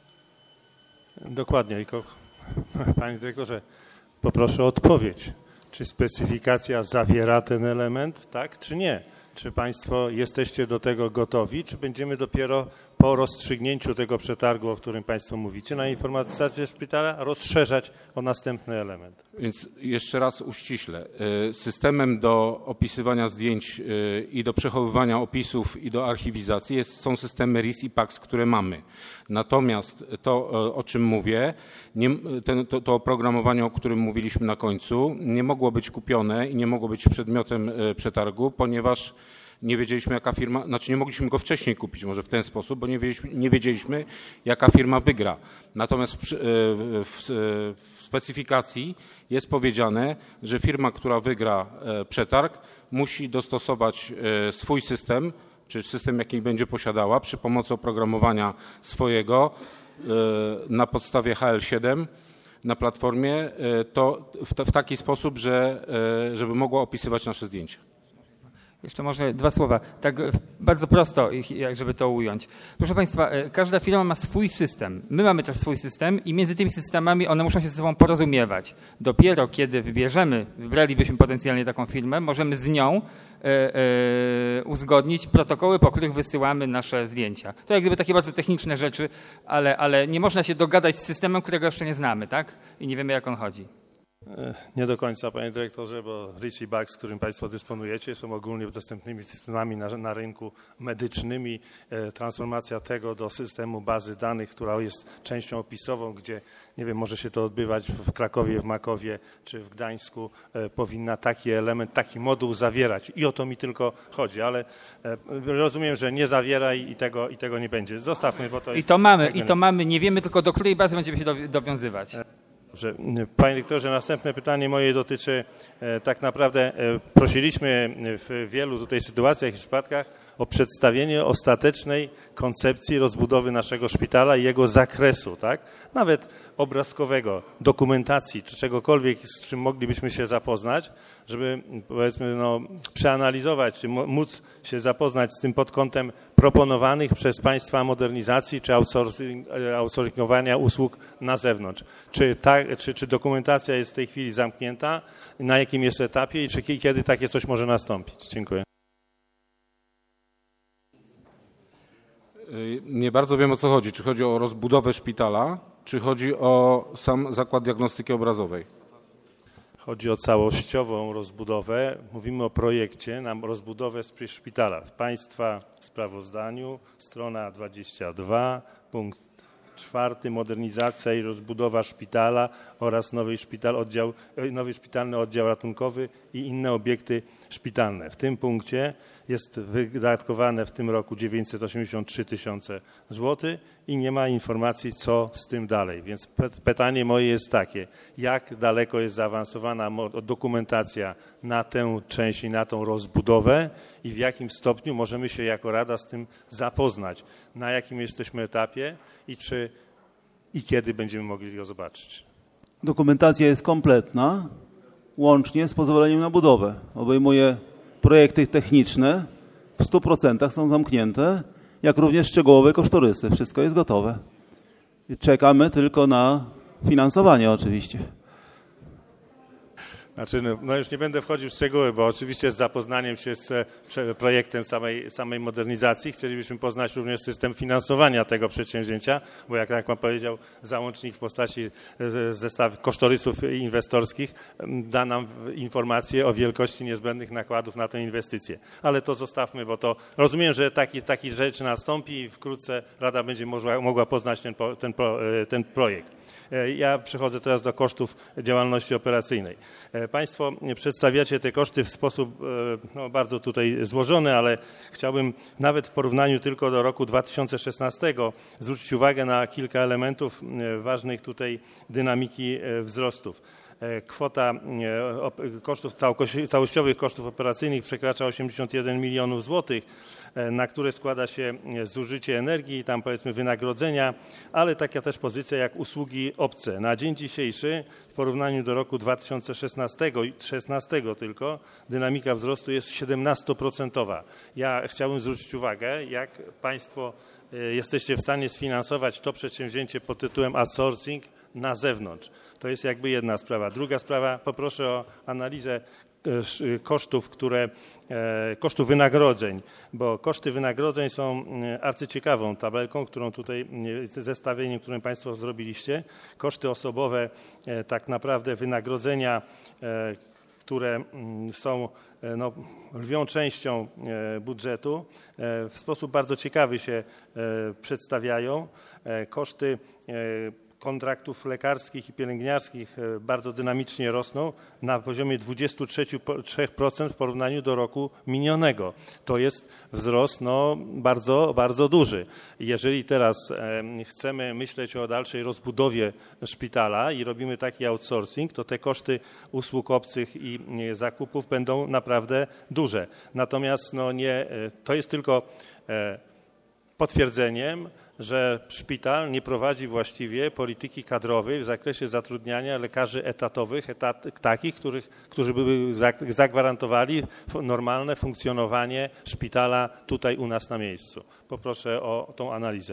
Dokładnie. Tylko, panie dyrektorze, poproszę o odpowiedź. Czy specyfikacja zawiera ten element, tak czy nie? Czy Państwo jesteście do tego gotowi, czy będziemy dopiero po rozstrzygnięciu tego przetargu, o którym Państwo mówicie, na informatyzację szpitala rozszerzać o następny element? Więc jeszcze raz uściślę. Systemem do opisywania zdjęć i do przechowywania opisów i do archiwizacji są systemy RIS i PAX, które mamy. Natomiast to, o czym mówię, to oprogramowanie, o którym mówiliśmy na końcu, nie mogło być kupione i nie mogło być przedmiotem przetargu, ponieważ nie wiedzieliśmy, jaka firma, znaczy nie mogliśmy go wcześniej kupić, może w ten sposób, bo nie wiedzieliśmy, jaka firma wygra. Natomiast w specyfikacji jest powiedziane, że firma, która wygra przetarg, musi dostosować swój system, czy system, jaki będzie posiadała, przy pomocy oprogramowania swojego na podstawie HL7 na platformie, to w taki sposób, żeby mogła opisywać nasze zdjęcia. Jeszcze może 2 słowa, tak bardzo prosto, żeby to ująć. Proszę Państwa, każda firma ma swój system. My mamy też swój system i między tymi systemami one muszą się ze sobą porozumiewać. Dopiero kiedy wybralibyśmy potencjalnie taką firmę, możemy z nią uzgodnić protokoły, po których wysyłamy nasze zdjęcia. To jak gdyby takie bardzo techniczne rzeczy, ale nie można się dogadać z systemem, którego jeszcze nie znamy, tak? I nie wiemy, jak on chodzi. Nie do końca, panie dyrektorze, bo RIS i PAX, którym Państwo dysponujecie, są ogólnie dostępnymi systemami na rynku medycznym i transformacja tego do systemu bazy danych, która jest częścią opisową, gdzie, nie wiem, może się to odbywać w Krakowie, w Makowie czy w Gdańsku, powinna taki element, taki moduł zawierać. I o to mi tylko chodzi, ale rozumiem, że nie zawiera i tego nie będzie. Zostawmy, bo to jest... I to mamy, nie wiemy tylko, do której bazy będziemy się dowiązywać. Panie dyrektorze, następne pytanie moje dotyczy tak naprawdę, prosiliśmy w wielu tutaj sytuacjach i przypadkach o przedstawienie ostatecznej koncepcji rozbudowy naszego szpitala i jego zakresu, tak? Nawet obrazkowego, dokumentacji czy czegokolwiek, z czym moglibyśmy się zapoznać, żeby powiedzmy przeanalizować, czy móc się zapoznać z tym pod kątem proponowanych przez państwa modernizacji czy outsourcingowania usług na zewnątrz. Czy dokumentacja jest w tej chwili zamknięta, na jakim jest etapie i kiedy takie coś może nastąpić? Dziękuję. Nie bardzo wiem, o co chodzi. Czy chodzi o rozbudowę szpitala, czy chodzi o sam Zakład Diagnostyki Obrazowej? Chodzi o całościową rozbudowę. Mówimy o projekcie na rozbudowę szpitala. W państwa sprawozdaniu, strona 22, punkt 4, modernizacja i rozbudowa szpitala oraz nowy szpitalny oddział ratunkowy i inne obiekty szpitalne. W tym punkcie jest wydatkowane w tym roku 983 tysiące złotych i nie ma informacji, co z tym dalej. Więc pytanie moje jest takie, jak daleko jest zaawansowana dokumentacja na tę część i na tą rozbudowę i w jakim stopniu możemy się jako Rada z tym zapoznać, na jakim jesteśmy etapie i kiedy będziemy mogli go zobaczyć. Dokumentacja jest kompletna, łącznie z pozwoleniem na budowę. Obejmuje projekty techniczne, w 100% są zamknięte, jak również szczegółowe kosztorysy. Wszystko jest gotowe. Czekamy tylko na finansowanie oczywiście. Znaczy, już nie będę wchodził w szczegóły, bo oczywiście z zapoznaniem się z projektem samej modernizacji chcielibyśmy poznać również system finansowania tego przedsięwzięcia, bo jak pan powiedział, załącznik w postaci zestawu kosztorysów inwestorskich da nam informacje o wielkości niezbędnych nakładów na tę inwestycję. Ale to zostawmy, bo to rozumiem, że taki rzecz nastąpi i wkrótce Rada będzie mogła poznać ten projekt. Ja przechodzę teraz do kosztów działalności operacyjnej. Państwo przedstawiacie te koszty w sposób bardzo tutaj złożony, ale chciałbym nawet w porównaniu tylko do roku 2016 zwrócić uwagę na kilka elementów ważnych tutaj dynamiki wzrostów. Kwota kosztów całościowych kosztów operacyjnych przekracza 81 milionów złotych, na które składa się zużycie energii, tam powiedzmy wynagrodzenia, ale taka też pozycja jak usługi obce. Na dzień dzisiejszy w porównaniu do roku 2016 i 2016 tylko dynamika wzrostu jest 17%. Ja chciałbym zwrócić uwagę, jak Państwo jesteście w stanie sfinansować to przedsięwzięcie pod tytułem outsourcing na zewnątrz. To jest jakby jedna sprawa. Druga sprawa, poproszę o analizę kosztów wynagrodzeń, bo koszty wynagrodzeń są arcyciekawą tabelką, którą tutaj, zestawieniem, którym Państwo zrobiliście. Koszty osobowe, tak naprawdę wynagrodzenia, które są lwią częścią budżetu, w sposób bardzo ciekawy się przedstawiają. Koszty kontraktów lekarskich i pielęgniarskich bardzo dynamicznie rosną na poziomie 23% w porównaniu do roku minionego. To jest wzrost bardzo, bardzo duży. Jeżeli teraz chcemy myśleć o dalszej rozbudowie szpitala i robimy taki outsourcing, to te koszty usług obcych i zakupów będą naprawdę duże. Natomiast to jest tylko potwierdzeniem, że szpital nie prowadzi właściwie polityki kadrowej w zakresie zatrudniania lekarzy etatowych, takich, którzy by zagwarantowali normalne funkcjonowanie szpitala tutaj u nas na miejscu. Poproszę o tą analizę.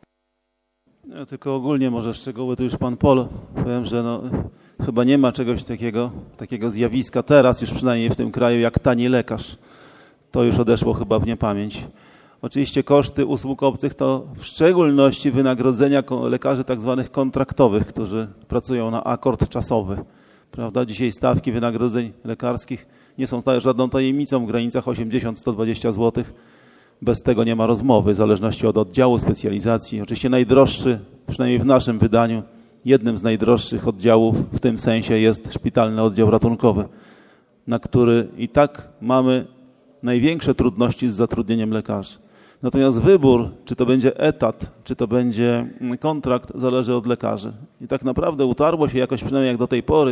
Ja tylko ogólnie może szczegóły, tu już pan Pol, powiem, że chyba nie ma czegoś takiego zjawiska teraz już przynajmniej w tym kraju jak tani lekarz. To już odeszło chyba w niepamięć. Oczywiście koszty usług obcych to w szczególności wynagrodzenia lekarzy tak zwanych kontraktowych, którzy pracują na akord czasowy. Prawda? Dzisiaj stawki wynagrodzeń lekarskich nie są żadną tajemnicą, w granicach 80-120 zł. Bez tego nie ma rozmowy, w zależności od oddziału, specjalizacji. Oczywiście najdroższy, przynajmniej w naszym wydaniu, jednym z najdroższych oddziałów w tym sensie jest szpitalny oddział ratunkowy, na który i tak mamy największe trudności z zatrudnieniem lekarzy. Natomiast wybór, czy to będzie etat, czy to będzie kontrakt, zależy od lekarzy. I tak naprawdę utarło się jakoś, przynajmniej jak do tej pory,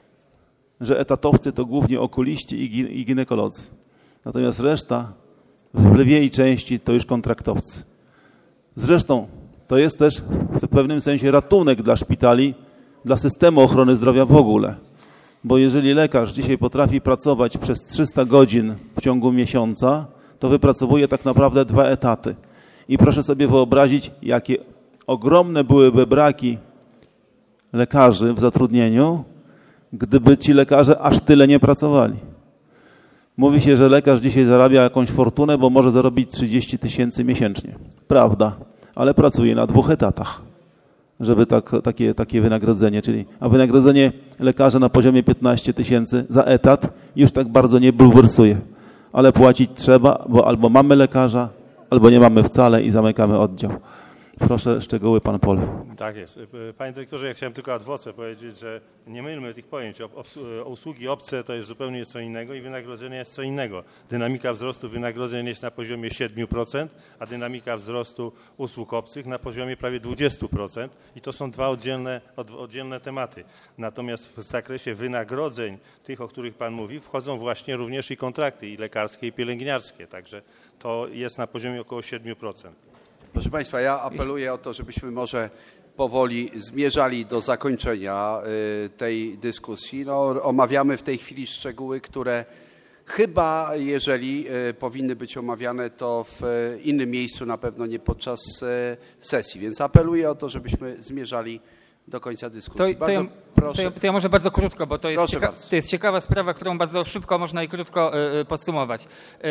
że etatowcy to głównie okuliści i ginekolodzy. Natomiast reszta w lwiej części to już kontraktowcy. Zresztą to jest też w pewnym sensie ratunek dla szpitali, dla systemu ochrony zdrowia w ogóle. Bo jeżeli lekarz dzisiaj potrafi pracować przez 300 godzin w ciągu miesiąca, to wypracowuje tak naprawdę 2 etaty. I proszę sobie wyobrazić, jakie ogromne byłyby braki lekarzy w zatrudnieniu, gdyby ci lekarze aż tyle nie pracowali. Mówi się, że lekarz dzisiaj zarabia jakąś fortunę, bo może zarobić 30 000 miesięcznie. Prawda, ale pracuje na 2 etatach, żeby takie wynagrodzenie, a wynagrodzenie lekarza na poziomie 15 000 za etat już tak bardzo nie bulwersuje. Ale płacić trzeba, bo albo mamy lekarza, albo nie mamy wcale i zamykamy oddział. Proszę szczegóły, pan Pol. Tak jest. Panie dyrektorze, ja chciałem tylko ad voce powiedzieć, że nie mylmy tych pojęć. Usługi obce to jest zupełnie co innego i wynagrodzenie jest co innego. Dynamika wzrostu wynagrodzeń jest na poziomie 7%, a dynamika wzrostu usług obcych na poziomie prawie 20%. I to są 2 oddzielne tematy. Natomiast w zakresie wynagrodzeń, tych, o których pan mówi, wchodzą właśnie również i kontrakty, i lekarskie, i pielęgniarskie. Także to jest na poziomie około 7%. Proszę Państwa, ja apeluję o to, żebyśmy może powoli zmierzali do zakończenia tej dyskusji. Omawiamy w tej chwili szczegóły, które chyba, jeżeli powinny być omawiane, to w innym miejscu, na pewno nie podczas sesji. Więc apeluję o to, żebyśmy zmierzali do końca dyskusji. To ja może bardzo krótko, bo to jest ciekawa sprawa, którą bardzo szybko można i krótko podsumować.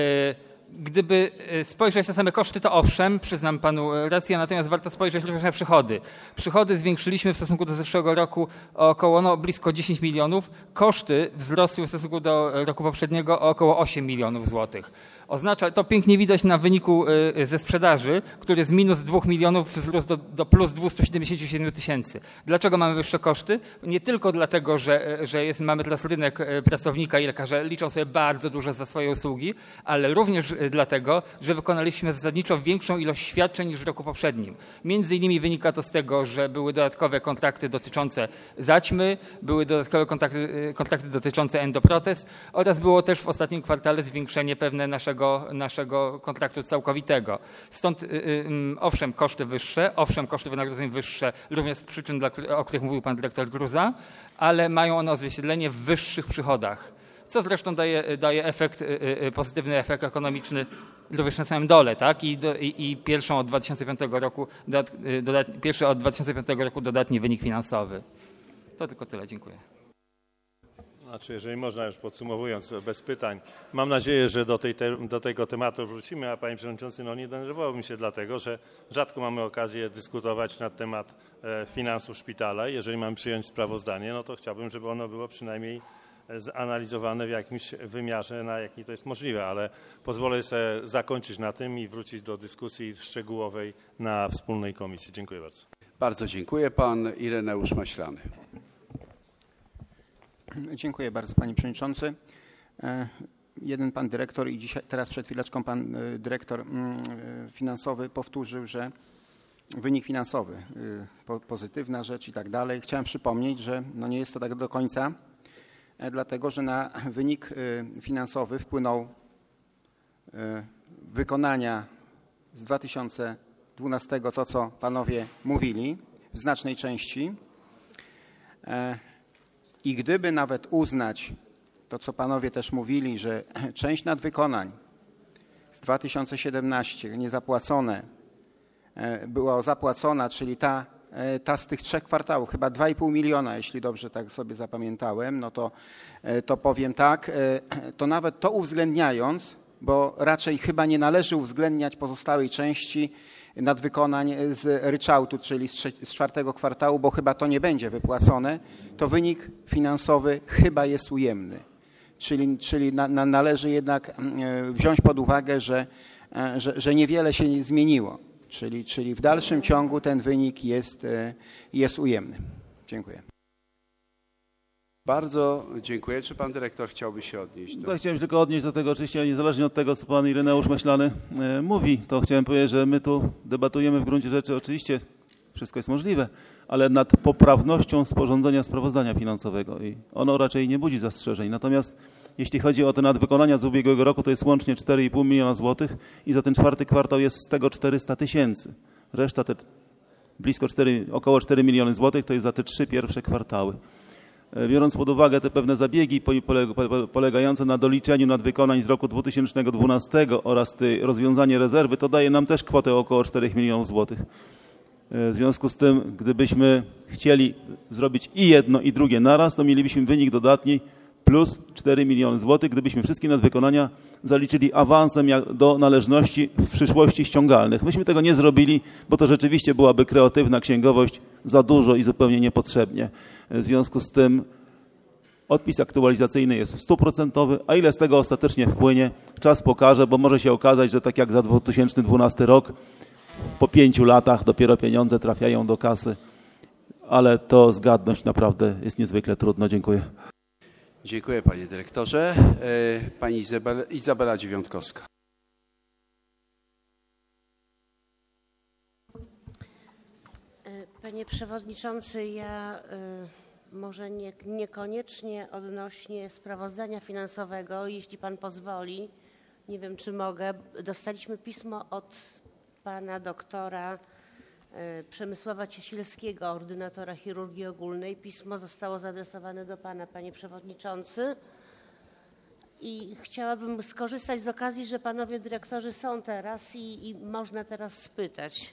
Gdyby spojrzeć na same koszty, to owszem, przyznam panu rację, natomiast warto spojrzeć również na przychody. Przychody zwiększyliśmy w stosunku do zeszłego roku o około blisko 10 milionów. Koszty wzrosły w stosunku do roku poprzedniego o około 8 milionów złotych. Oznacza, to pięknie widać na wyniku ze sprzedaży, który z minus 2 milionów wzrósł do plus 277 000. Dlaczego mamy wyższe koszty? Nie tylko dlatego, że mamy teraz rynek pracownika i lekarze liczą sobie bardzo dużo za swoje usługi, ale również dlatego, że wykonaliśmy zasadniczo większą ilość świadczeń niż w roku poprzednim. Między innymi wynika to z tego, że były dodatkowe kontrakty dotyczące zaćmy, były dodatkowe kontrakty dotyczące endoprotez oraz było też w ostatnim kwartale zwiększenie pewne naszego kontraktu całkowitego. Stąd owszem koszty wyższe, owszem koszty wynagrodzeń wyższe, również z przyczyn, o których mówił pan dyrektor Gruza, ale mają one odzwierciedlenie w wyższych przychodach, co zresztą daje pozytywny efekt ekonomiczny również na samym dole, tak? I pierwszy od 2005 roku dodatni wynik finansowy. To tylko tyle, dziękuję. Znaczy, jeżeli można już podsumowując bez pytań, mam nadzieję, że do tego tematu wrócimy, a panie przewodniczący, nie denerwowałbym się dlatego, że rzadko mamy okazję dyskutować na temat finansów szpitala. Jeżeli mamy przyjąć sprawozdanie, no to chciałbym, żeby ono było przynajmniej zanalizowane w jakimś wymiarze, na jaki to jest możliwe, ale pozwolę sobie zakończyć na tym i wrócić do dyskusji szczegółowej na wspólnej komisji. Dziękuję bardzo. Bardzo dziękuję. Pan Ireneusz Maślany. Dziękuję bardzo, panie przewodniczący. Jeden pan dyrektor i teraz przed chwileczką pan dyrektor finansowy powtórzył, że wynik finansowy, pozytywna rzecz i tak dalej. Chciałem przypomnieć, że nie jest to tak do końca, dlatego że na wynik finansowy wpłynął wykonania z 2012, to co panowie mówili, w znacznej części. I gdyby nawet uznać to, co panowie też mówili, że część nadwykonań z 2017 niezapłacone była zapłacona, czyli ta z tych 3 kwartałów, chyba 2,5 miliona, jeśli dobrze tak sobie zapamiętałem, no to powiem tak, to nawet to uwzględniając, bo raczej chyba nie należy uwzględniać pozostałej części nadwykonań z ryczałtu, czyli z 4 kwartału, bo chyba to nie będzie wypłacone, to wynik finansowy chyba jest ujemny. Czyli należy jednak wziąć pod uwagę, że niewiele się nie zmieniło. Czyli w dalszym ciągu ten wynik jest ujemny. Dziękuję. Bardzo dziękuję. Czy pan dyrektor chciałby się odnieść? Chciałem się tylko odnieść do tego, oczywiście niezależnie od tego, co pan Ireneusz Maślany mówi, to chciałem powiedzieć, że my tu debatujemy w gruncie rzeczy, oczywiście wszystko jest możliwe, ale nad poprawnością sporządzenia sprawozdania finansowego i ono raczej nie budzi zastrzeżeń. Natomiast Jeśli chodzi o te nadwykonania z ubiegłego roku, to jest łącznie 4,5 miliona złotych i za ten czwarty kwartał jest z tego 400 tysięcy. Reszta te około 4 miliony złotych to jest za te 3 pierwsze kwartały. Biorąc pod uwagę te pewne zabiegi polegające na doliczeniu nadwykonań z roku 2012 oraz rozwiązanie rezerwy, to daje nam też kwotę około 4 milionów złotych. W związku z tym, gdybyśmy chcieli zrobić i jedno, i drugie naraz, to mielibyśmy wynik dodatni plus 4 miliony złotych, gdybyśmy wszystkie nadwykonania zaliczyli awansem do należności w przyszłości ściągalnych. Myśmy tego nie zrobili, bo to rzeczywiście byłaby kreatywna księgowość za dużo i zupełnie niepotrzebnie. W związku z tym odpis aktualizacyjny jest 100%, a ile z tego ostatecznie wpłynie, czas pokaże, bo może się okazać, że tak jak za 2012 rok, po 5 latach dopiero pieniądze trafiają do kasy, ale to zgadnąć naprawdę jest niezwykle trudno. Dziękuję. Dziękuję panie dyrektorze. Pani Izabela Dziewiątkowska. Panie przewodniczący, ja może niekoniecznie odnośnie sprawozdania finansowego, jeśli pan pozwoli, nie wiem czy mogę, dostaliśmy pismo od pana doktora Przemysława Cieślskiego, ordynatora chirurgii ogólnej. Pismo zostało zaadresowane do pana, panie przewodniczący. I chciałabym skorzystać z okazji, że panowie dyrektorzy są teraz i można teraz spytać.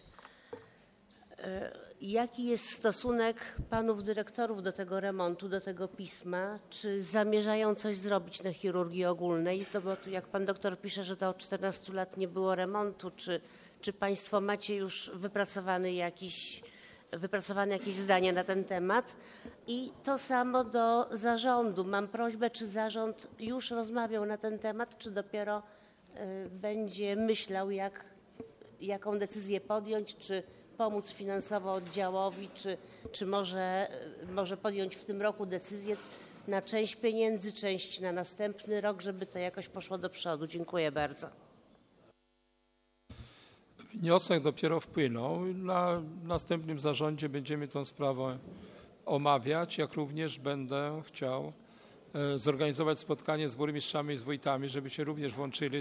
Jaki jest stosunek panów dyrektorów do tego remontu, do tego pisma? Czy zamierzają coś zrobić na chirurgii ogólnej? To bo tu jak pan doktor pisze, że to od 14 lat nie było remontu, czy państwo macie już wypracowane jakieś zdania na ten temat? I to samo do zarządu. Mam prośbę, czy zarząd już rozmawiał na ten temat, czy dopiero będzie myślał, jaką decyzję podjąć, czy pomóc finansowo oddziałowi, czy może podjąć w tym roku decyzję na część pieniędzy, część na następny rok, żeby to jakoś poszło do przodu. Dziękuję bardzo. Wniosek dopiero wpłynął. Na następnym zarządzie będziemy tę sprawę omawiać, jak również będę chciał zorganizować spotkanie z burmistrzami i z wójtami, żeby się również włączyli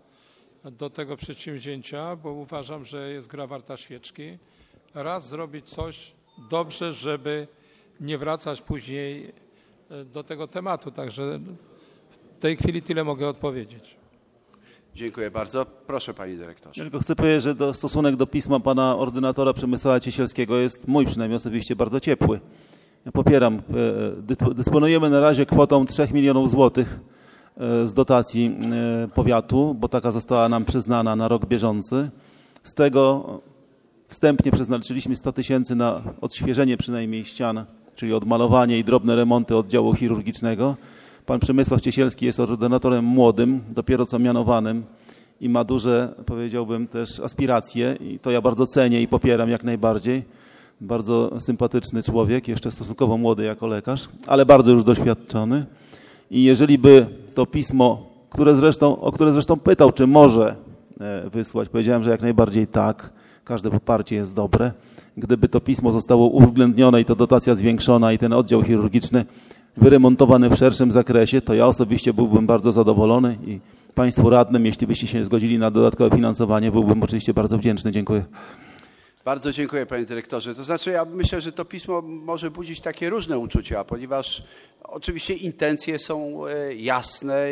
do tego przedsięwzięcia, bo uważam, że jest gra warta świeczki. Raz zrobić coś dobrze, żeby nie wracać później do tego tematu. Także w tej chwili tyle mogę odpowiedzieć. Dziękuję bardzo. Proszę panie dyrektorze. Tylko chcę powiedzieć, że stosunek do pisma pana ordynatora Przemysława Ciesielskiego jest mój przynajmniej osobiście bardzo ciepły. Ja popieram. Dysponujemy na razie kwotą 3 milionów złotych z dotacji powiatu, bo taka została nam przyznana na rok bieżący. Z tego wstępnie przeznaczyliśmy 100 tysięcy na odświeżenie przynajmniej ścian, czyli odmalowanie i drobne remonty oddziału chirurgicznego. Pan Przemysław Ciesielski jest ordynatorem młodym, dopiero co mianowanym i ma duże, powiedziałbym, też aspiracje i to ja bardzo cenię i popieram jak najbardziej. Bardzo sympatyczny człowiek, jeszcze stosunkowo młody jako lekarz, ale bardzo już doświadczony. I jeżeli by to pismo, o które zresztą pytał, czy może wysłać, powiedziałem, że jak najbardziej tak, każde poparcie jest dobre. Gdyby to pismo zostało uwzględnione i to dotacja zwiększona i ten oddział chirurgiczny wyremontowany w szerszym zakresie, to ja osobiście byłbym bardzo zadowolony i państwu radnym, jeśli byście się zgodzili na dodatkowe finansowanie, byłbym oczywiście bardzo wdzięczny. Dziękuję. Bardzo dziękuję panie dyrektorze. To znaczy ja myślę, że to pismo może budzić takie różne uczucia, ponieważ oczywiście intencje są jasne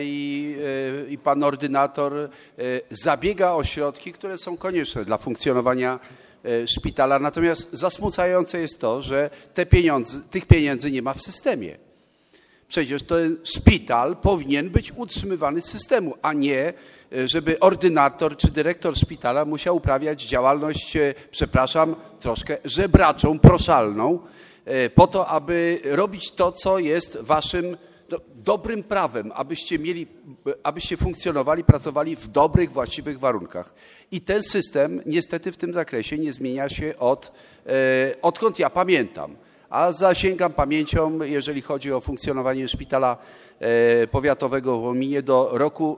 i pan ordynator zabiega o środki, które są konieczne dla funkcjonowania szpitala. Natomiast zasmucające jest to, że tych pieniędzy nie ma w systemie. Przecież ten szpital powinien być utrzymywany z systemu, a nie żeby ordynator czy dyrektor szpitala musiał uprawiać działalność, przepraszam, troszkę żebraczą, proszalną, po to, aby robić to, co jest waszym dobrym prawem, abyście funkcjonowali, pracowali w dobrych, właściwych warunkach. I ten system niestety w tym zakresie nie zmienia się odkąd ja pamiętam. A zasięgam pamięcią, jeżeli chodzi o funkcjonowanie szpitala powiatowego w Łominie do roku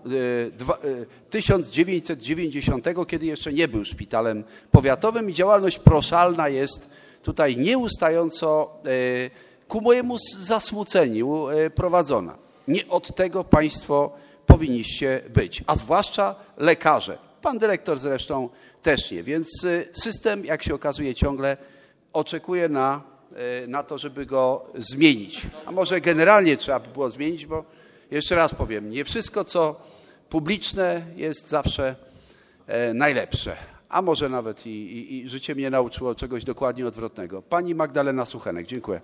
1990, kiedy jeszcze nie był szpitalem powiatowym i działalność proszalna jest tutaj nieustająco ku mojemu zasmuceniu prowadzona. Nie od tego państwo powinniście być, a zwłaszcza lekarze. Pan dyrektor zresztą też nie, więc system, jak się okazuje, ciągle oczekuje na to, żeby go zmienić. A może generalnie trzeba by było zmienić, bo jeszcze raz powiem, nie wszystko, co publiczne, jest zawsze najlepsze. A może nawet i życie mnie nauczyło czegoś dokładnie odwrotnego. Pani Magdalena Suchenek, dziękuję.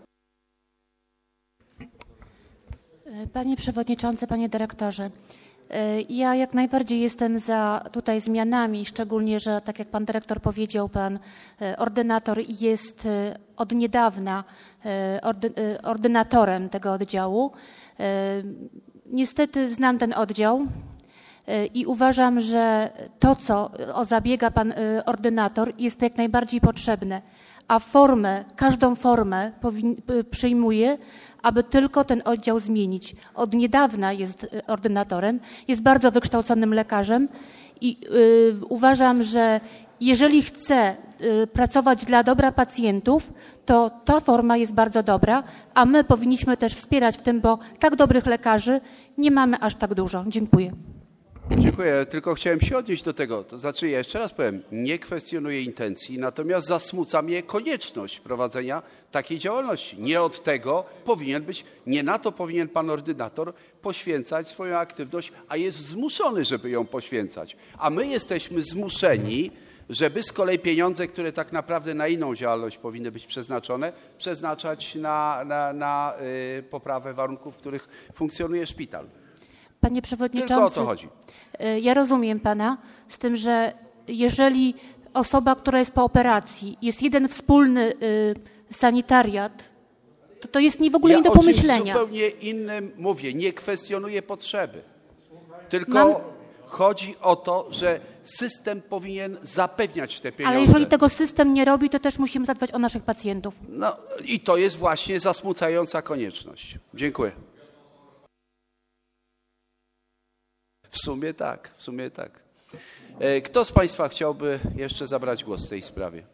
Panie Przewodniczący, Panie Dyrektorze, ja jak najbardziej jestem za tutaj zmianami, szczególnie, że tak jak Pan Dyrektor powiedział, Pan ordynator jest od niedawna ordynatorem tego oddziału. Niestety znam ten oddział i uważam, że to, co zabiega Pan ordynator, jest jak najbardziej potrzebne, a każdą formę przyjmuje, aby tylko ten oddział zmienić. Od niedawna jest ordynatorem, jest bardzo wykształconym lekarzem i uważam, że jeżeli chce pracować dla dobra pacjentów, to ta forma jest bardzo dobra, a my powinniśmy też wspierać w tym, bo tak dobrych lekarzy nie mamy aż tak dużo. Dziękuję. Dziękuję, tylko chciałem się odnieść do tego. To znaczy, ja jeszcze raz powiem, nie kwestionuję intencji, natomiast zasmuca mnie konieczność prowadzenia takiej działalności. Nie od tego powinien być, nie na to powinien pan ordynator poświęcać swoją aktywność, a jest zmuszony, żeby ją poświęcać. A my jesteśmy zmuszeni, żeby z kolei pieniądze, które tak naprawdę na inną działalność powinny być przeznaczone, przeznaczać na poprawę warunków, w których funkcjonuje szpital. Panie Przewodniczący, tylko o to chodzi. Ja rozumiem Pana, z tym, że jeżeli osoba, która jest po operacji, jest jeden wspólny sanitariat, to jest w ogóle nie do pomyślenia. Ja o czymś zupełnie innym mówię, nie kwestionuję potrzeby, tylko chodzi o to, że system powinien zapewniać te pieniądze. Ale jeżeli tego system nie robi, to też musimy zadbać o naszych pacjentów. No i to jest właśnie zasmucająca konieczność. Dziękuję. W sumie tak. Kto z Państwa chciałby jeszcze zabrać głos w tej sprawie?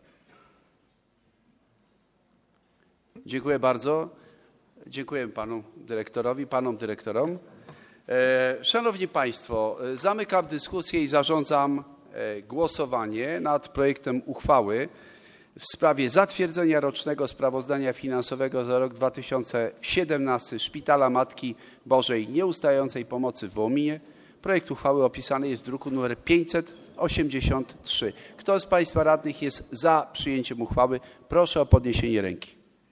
Dziękuję bardzo. Dziękuję panu dyrektorowi, panom dyrektorom. Szanowni Państwo, zamykam dyskusję i zarządzam głosowanie nad projektem uchwały w sprawie zatwierdzenia rocznego sprawozdania finansowego za rok 2017 Szpitala Matki Bożej Nieustającej Pomocy w Wołominie. Projekt uchwały opisany jest w druku nr 583. Kto z Państwa radnych jest za przyjęciem uchwały? Proszę o podniesienie ręki.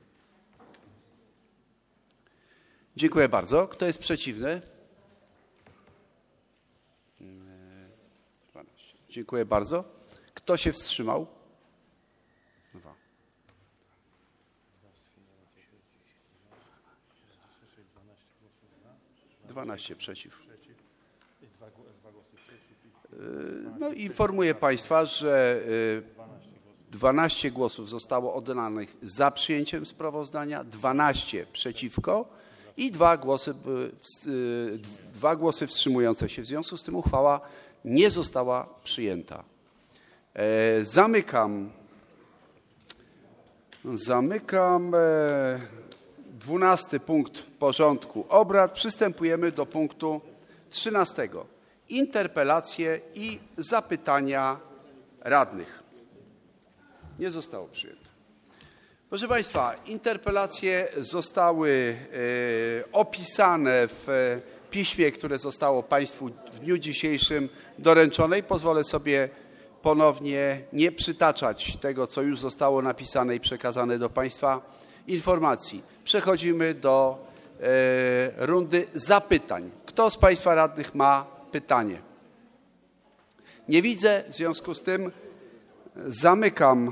Dziękuję bardzo. Kto jest przeciwny? 12. Dziękuję bardzo. Kto się wstrzymał? 2. Przeciw. No, informuję Państwa, że 12 głosów zostało oddanych za przyjęciem sprawozdania, 12 przeciwko i 2 głosy wstrzymujące się. W związku z tym uchwała nie została przyjęta. Zamykam 12 punkt porządku obrad. Przystępujemy do punktu 13. Interpelacje i zapytania radnych. Nie zostało przyjęte. Proszę Państwa, interpelacje zostały opisane w piśmie, które zostało Państwu w dniu dzisiejszym doręczone. Pozwolę sobie ponownie nie przytaczać tego, co już zostało napisane i przekazane do Państwa informacji. Przechodzimy do rundy zapytań. Kto z Państwa radnych ma pytanie? Nie widzę, w związku z tym zamykam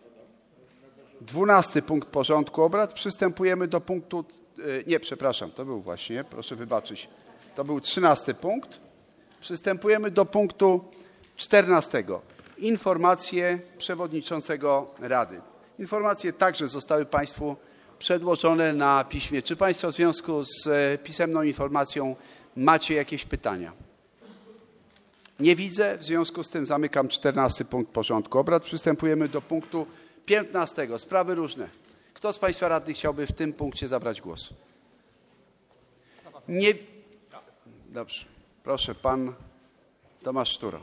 12 punkt porządku obrad. Przystępujemy do punktu, to był właśnie, proszę wybaczyć, to był 13 punkt. Przystępujemy do punktu 14. Informacje przewodniczącego Rady. Informacje także zostały Państwu przedłożone na piśmie. Czy Państwo w związku z pisemną informacją macie jakieś pytania? Nie widzę, w związku z tym zamykam 14 punkt porządku obrad. Przystępujemy do punktu 15. Sprawy różne. Kto z Państwa radnych chciałby w tym punkcie zabrać głos? Nie. Dobrze. Proszę, pan Tomasz Szturo.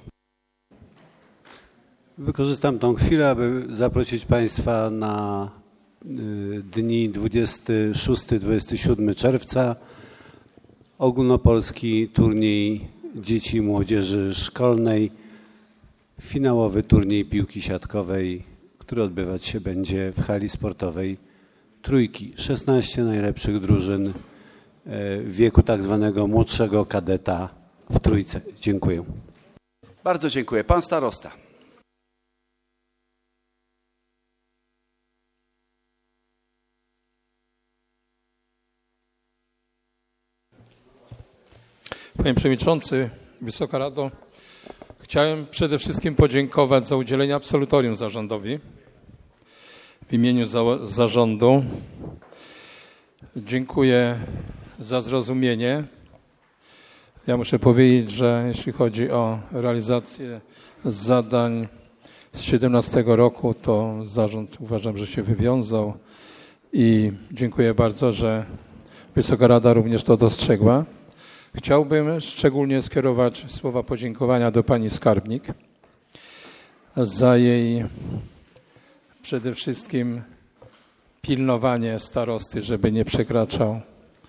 Wykorzystam tą chwilę, aby zaprosić Państwa na dni 26-27 czerwca ogólnopolski turniej dzieci i młodzieży szkolnej, finałowy turniej piłki siatkowej, który odbywać się będzie w hali sportowej Trójki. 16 najlepszych drużyn w wieku tak zwanego młodszego kadeta w Trójce. Dziękuję. Bardzo dziękuję. Pan starosta. Panie Przewodniczący, Wysoka Rado, chciałem przede wszystkim podziękować za udzielenie absolutorium zarządowi w imieniu zarządu. Dziękuję za zrozumienie. Ja muszę powiedzieć, że jeśli chodzi o realizację zadań z 2017 roku, to zarząd uważam, że się wywiązał i dziękuję bardzo, że Wysoka Rada również to dostrzegła. Chciałbym szczególnie skierować słowa podziękowania do pani skarbnik za jej przede wszystkim pilnowanie starosty, żeby nie przekraczał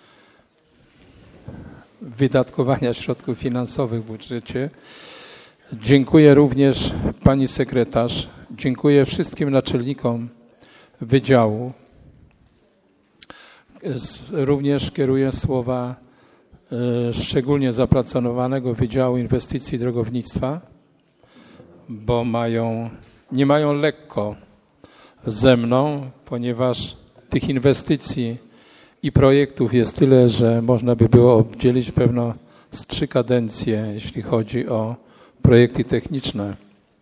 wydatkowania środków finansowych w budżecie. Dziękuję również pani sekretarz, dziękuję wszystkim naczelnikom wydziału. Również kieruję słowa szczególnie zapracowanego Wydziału Inwestycji i Drogownictwa, bo nie mają lekko ze mną, ponieważ tych inwestycji i projektów jest tyle, że można by było obdzielić pewno z 3 kadencje, jeśli chodzi o projekty techniczne.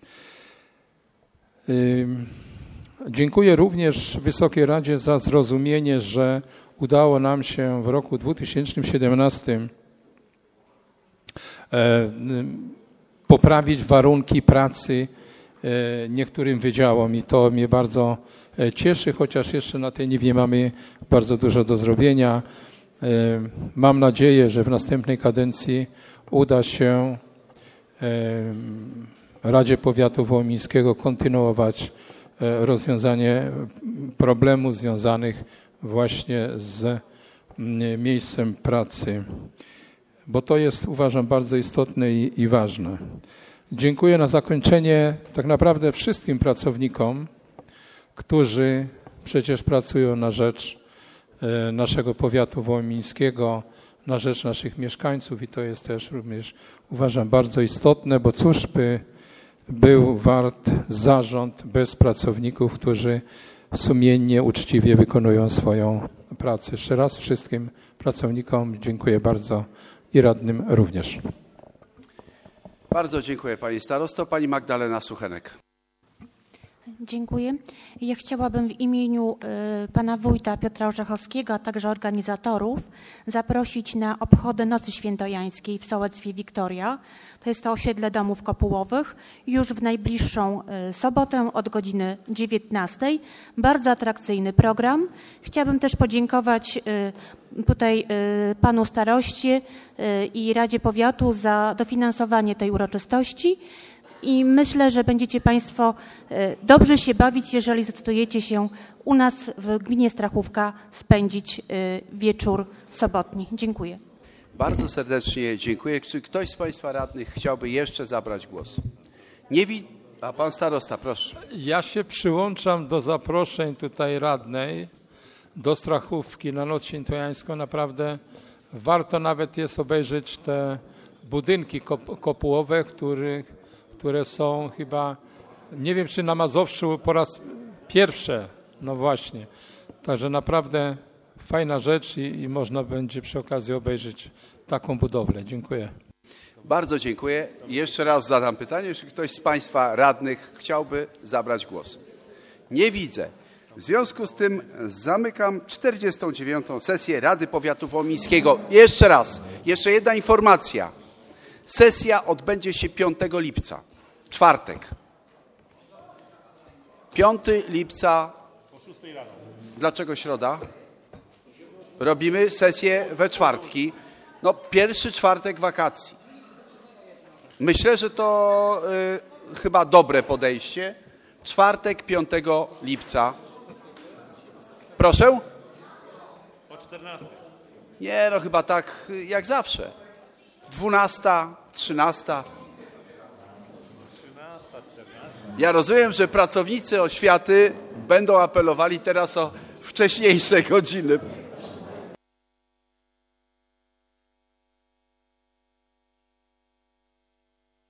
Dziękuję również Wysokiej Radzie za zrozumienie, że udało nam się w roku 2017 poprawić warunki pracy niektórym wydziałom i to mnie bardzo cieszy, chociaż jeszcze na tej niwie mamy bardzo dużo do zrobienia. Mam nadzieję, że w następnej kadencji uda się Radzie Powiatu Wołomińskiego kontynuować rozwiązanie problemów związanych właśnie z miejscem pracy, bo to jest, uważam, bardzo istotne i ważne. Dziękuję na zakończenie tak naprawdę wszystkim pracownikom, którzy przecież pracują na rzecz naszego powiatu wołomińskiego, na rzecz naszych mieszkańców i to jest też również, uważam, bardzo istotne, bo cóż by był wart zarząd bez pracowników, którzy sumiennie, uczciwie wykonują swoją pracę. Jeszcze raz wszystkim pracownikom dziękuję bardzo i radnym również. Bardzo dziękuję pani starosto. Pani Magdalena Suchenek. Dziękuję. Ja chciałabym w imieniu pana wójta Piotra Orzechowskiego, a także organizatorów zaprosić na obchody Nocy Świętojańskiej w Sołectwie Wiktoria. To jest to osiedle domów kopułowych. Już w najbliższą sobotę od godziny 19:00. Bardzo atrakcyjny program. Chciałabym też podziękować tutaj panu staroście i Radzie Powiatu za dofinansowanie tej uroczystości. I myślę, że będziecie Państwo dobrze się bawić, jeżeli zdecydujecie się u nas w gminie Strachówka spędzić wieczór sobotni. Dziękuję. Bardzo serdecznie dziękuję. Czy ktoś z Państwa radnych chciałby jeszcze zabrać głos? Nie widzę. A pan starosta, proszę. Ja się przyłączam do zaproszeń tutaj radnej do Strachówki na Noc Świętojańską. Naprawdę warto nawet jest obejrzeć te budynki kopułowe, które są chyba, nie wiem czy na Mazowszu po raz pierwszy, no właśnie. Także naprawdę fajna rzecz i można będzie przy okazji obejrzeć taką budowlę. Dziękuję. Bardzo dziękuję. Jeszcze raz zadam pytanie, czy ktoś z Państwa radnych chciałby zabrać głos. Nie widzę. W związku z tym zamykam 49. sesję Rady Powiatu Wołomińskiego. Jeszcze raz, jeszcze jedna informacja. Sesja odbędzie się 5 lipca, czwartek. 5 lipca. Dlaczego środa? Robimy sesję we czwartki. No, pierwszy czwartek wakacji. Myślę, że to chyba dobre podejście. Czwartek 5 lipca. Proszę? O 14. Nie, no chyba tak jak zawsze. 12, 13. 13, 14. Ja rozumiem, że pracownicy oświaty będą apelowali teraz o wcześniejsze godziny.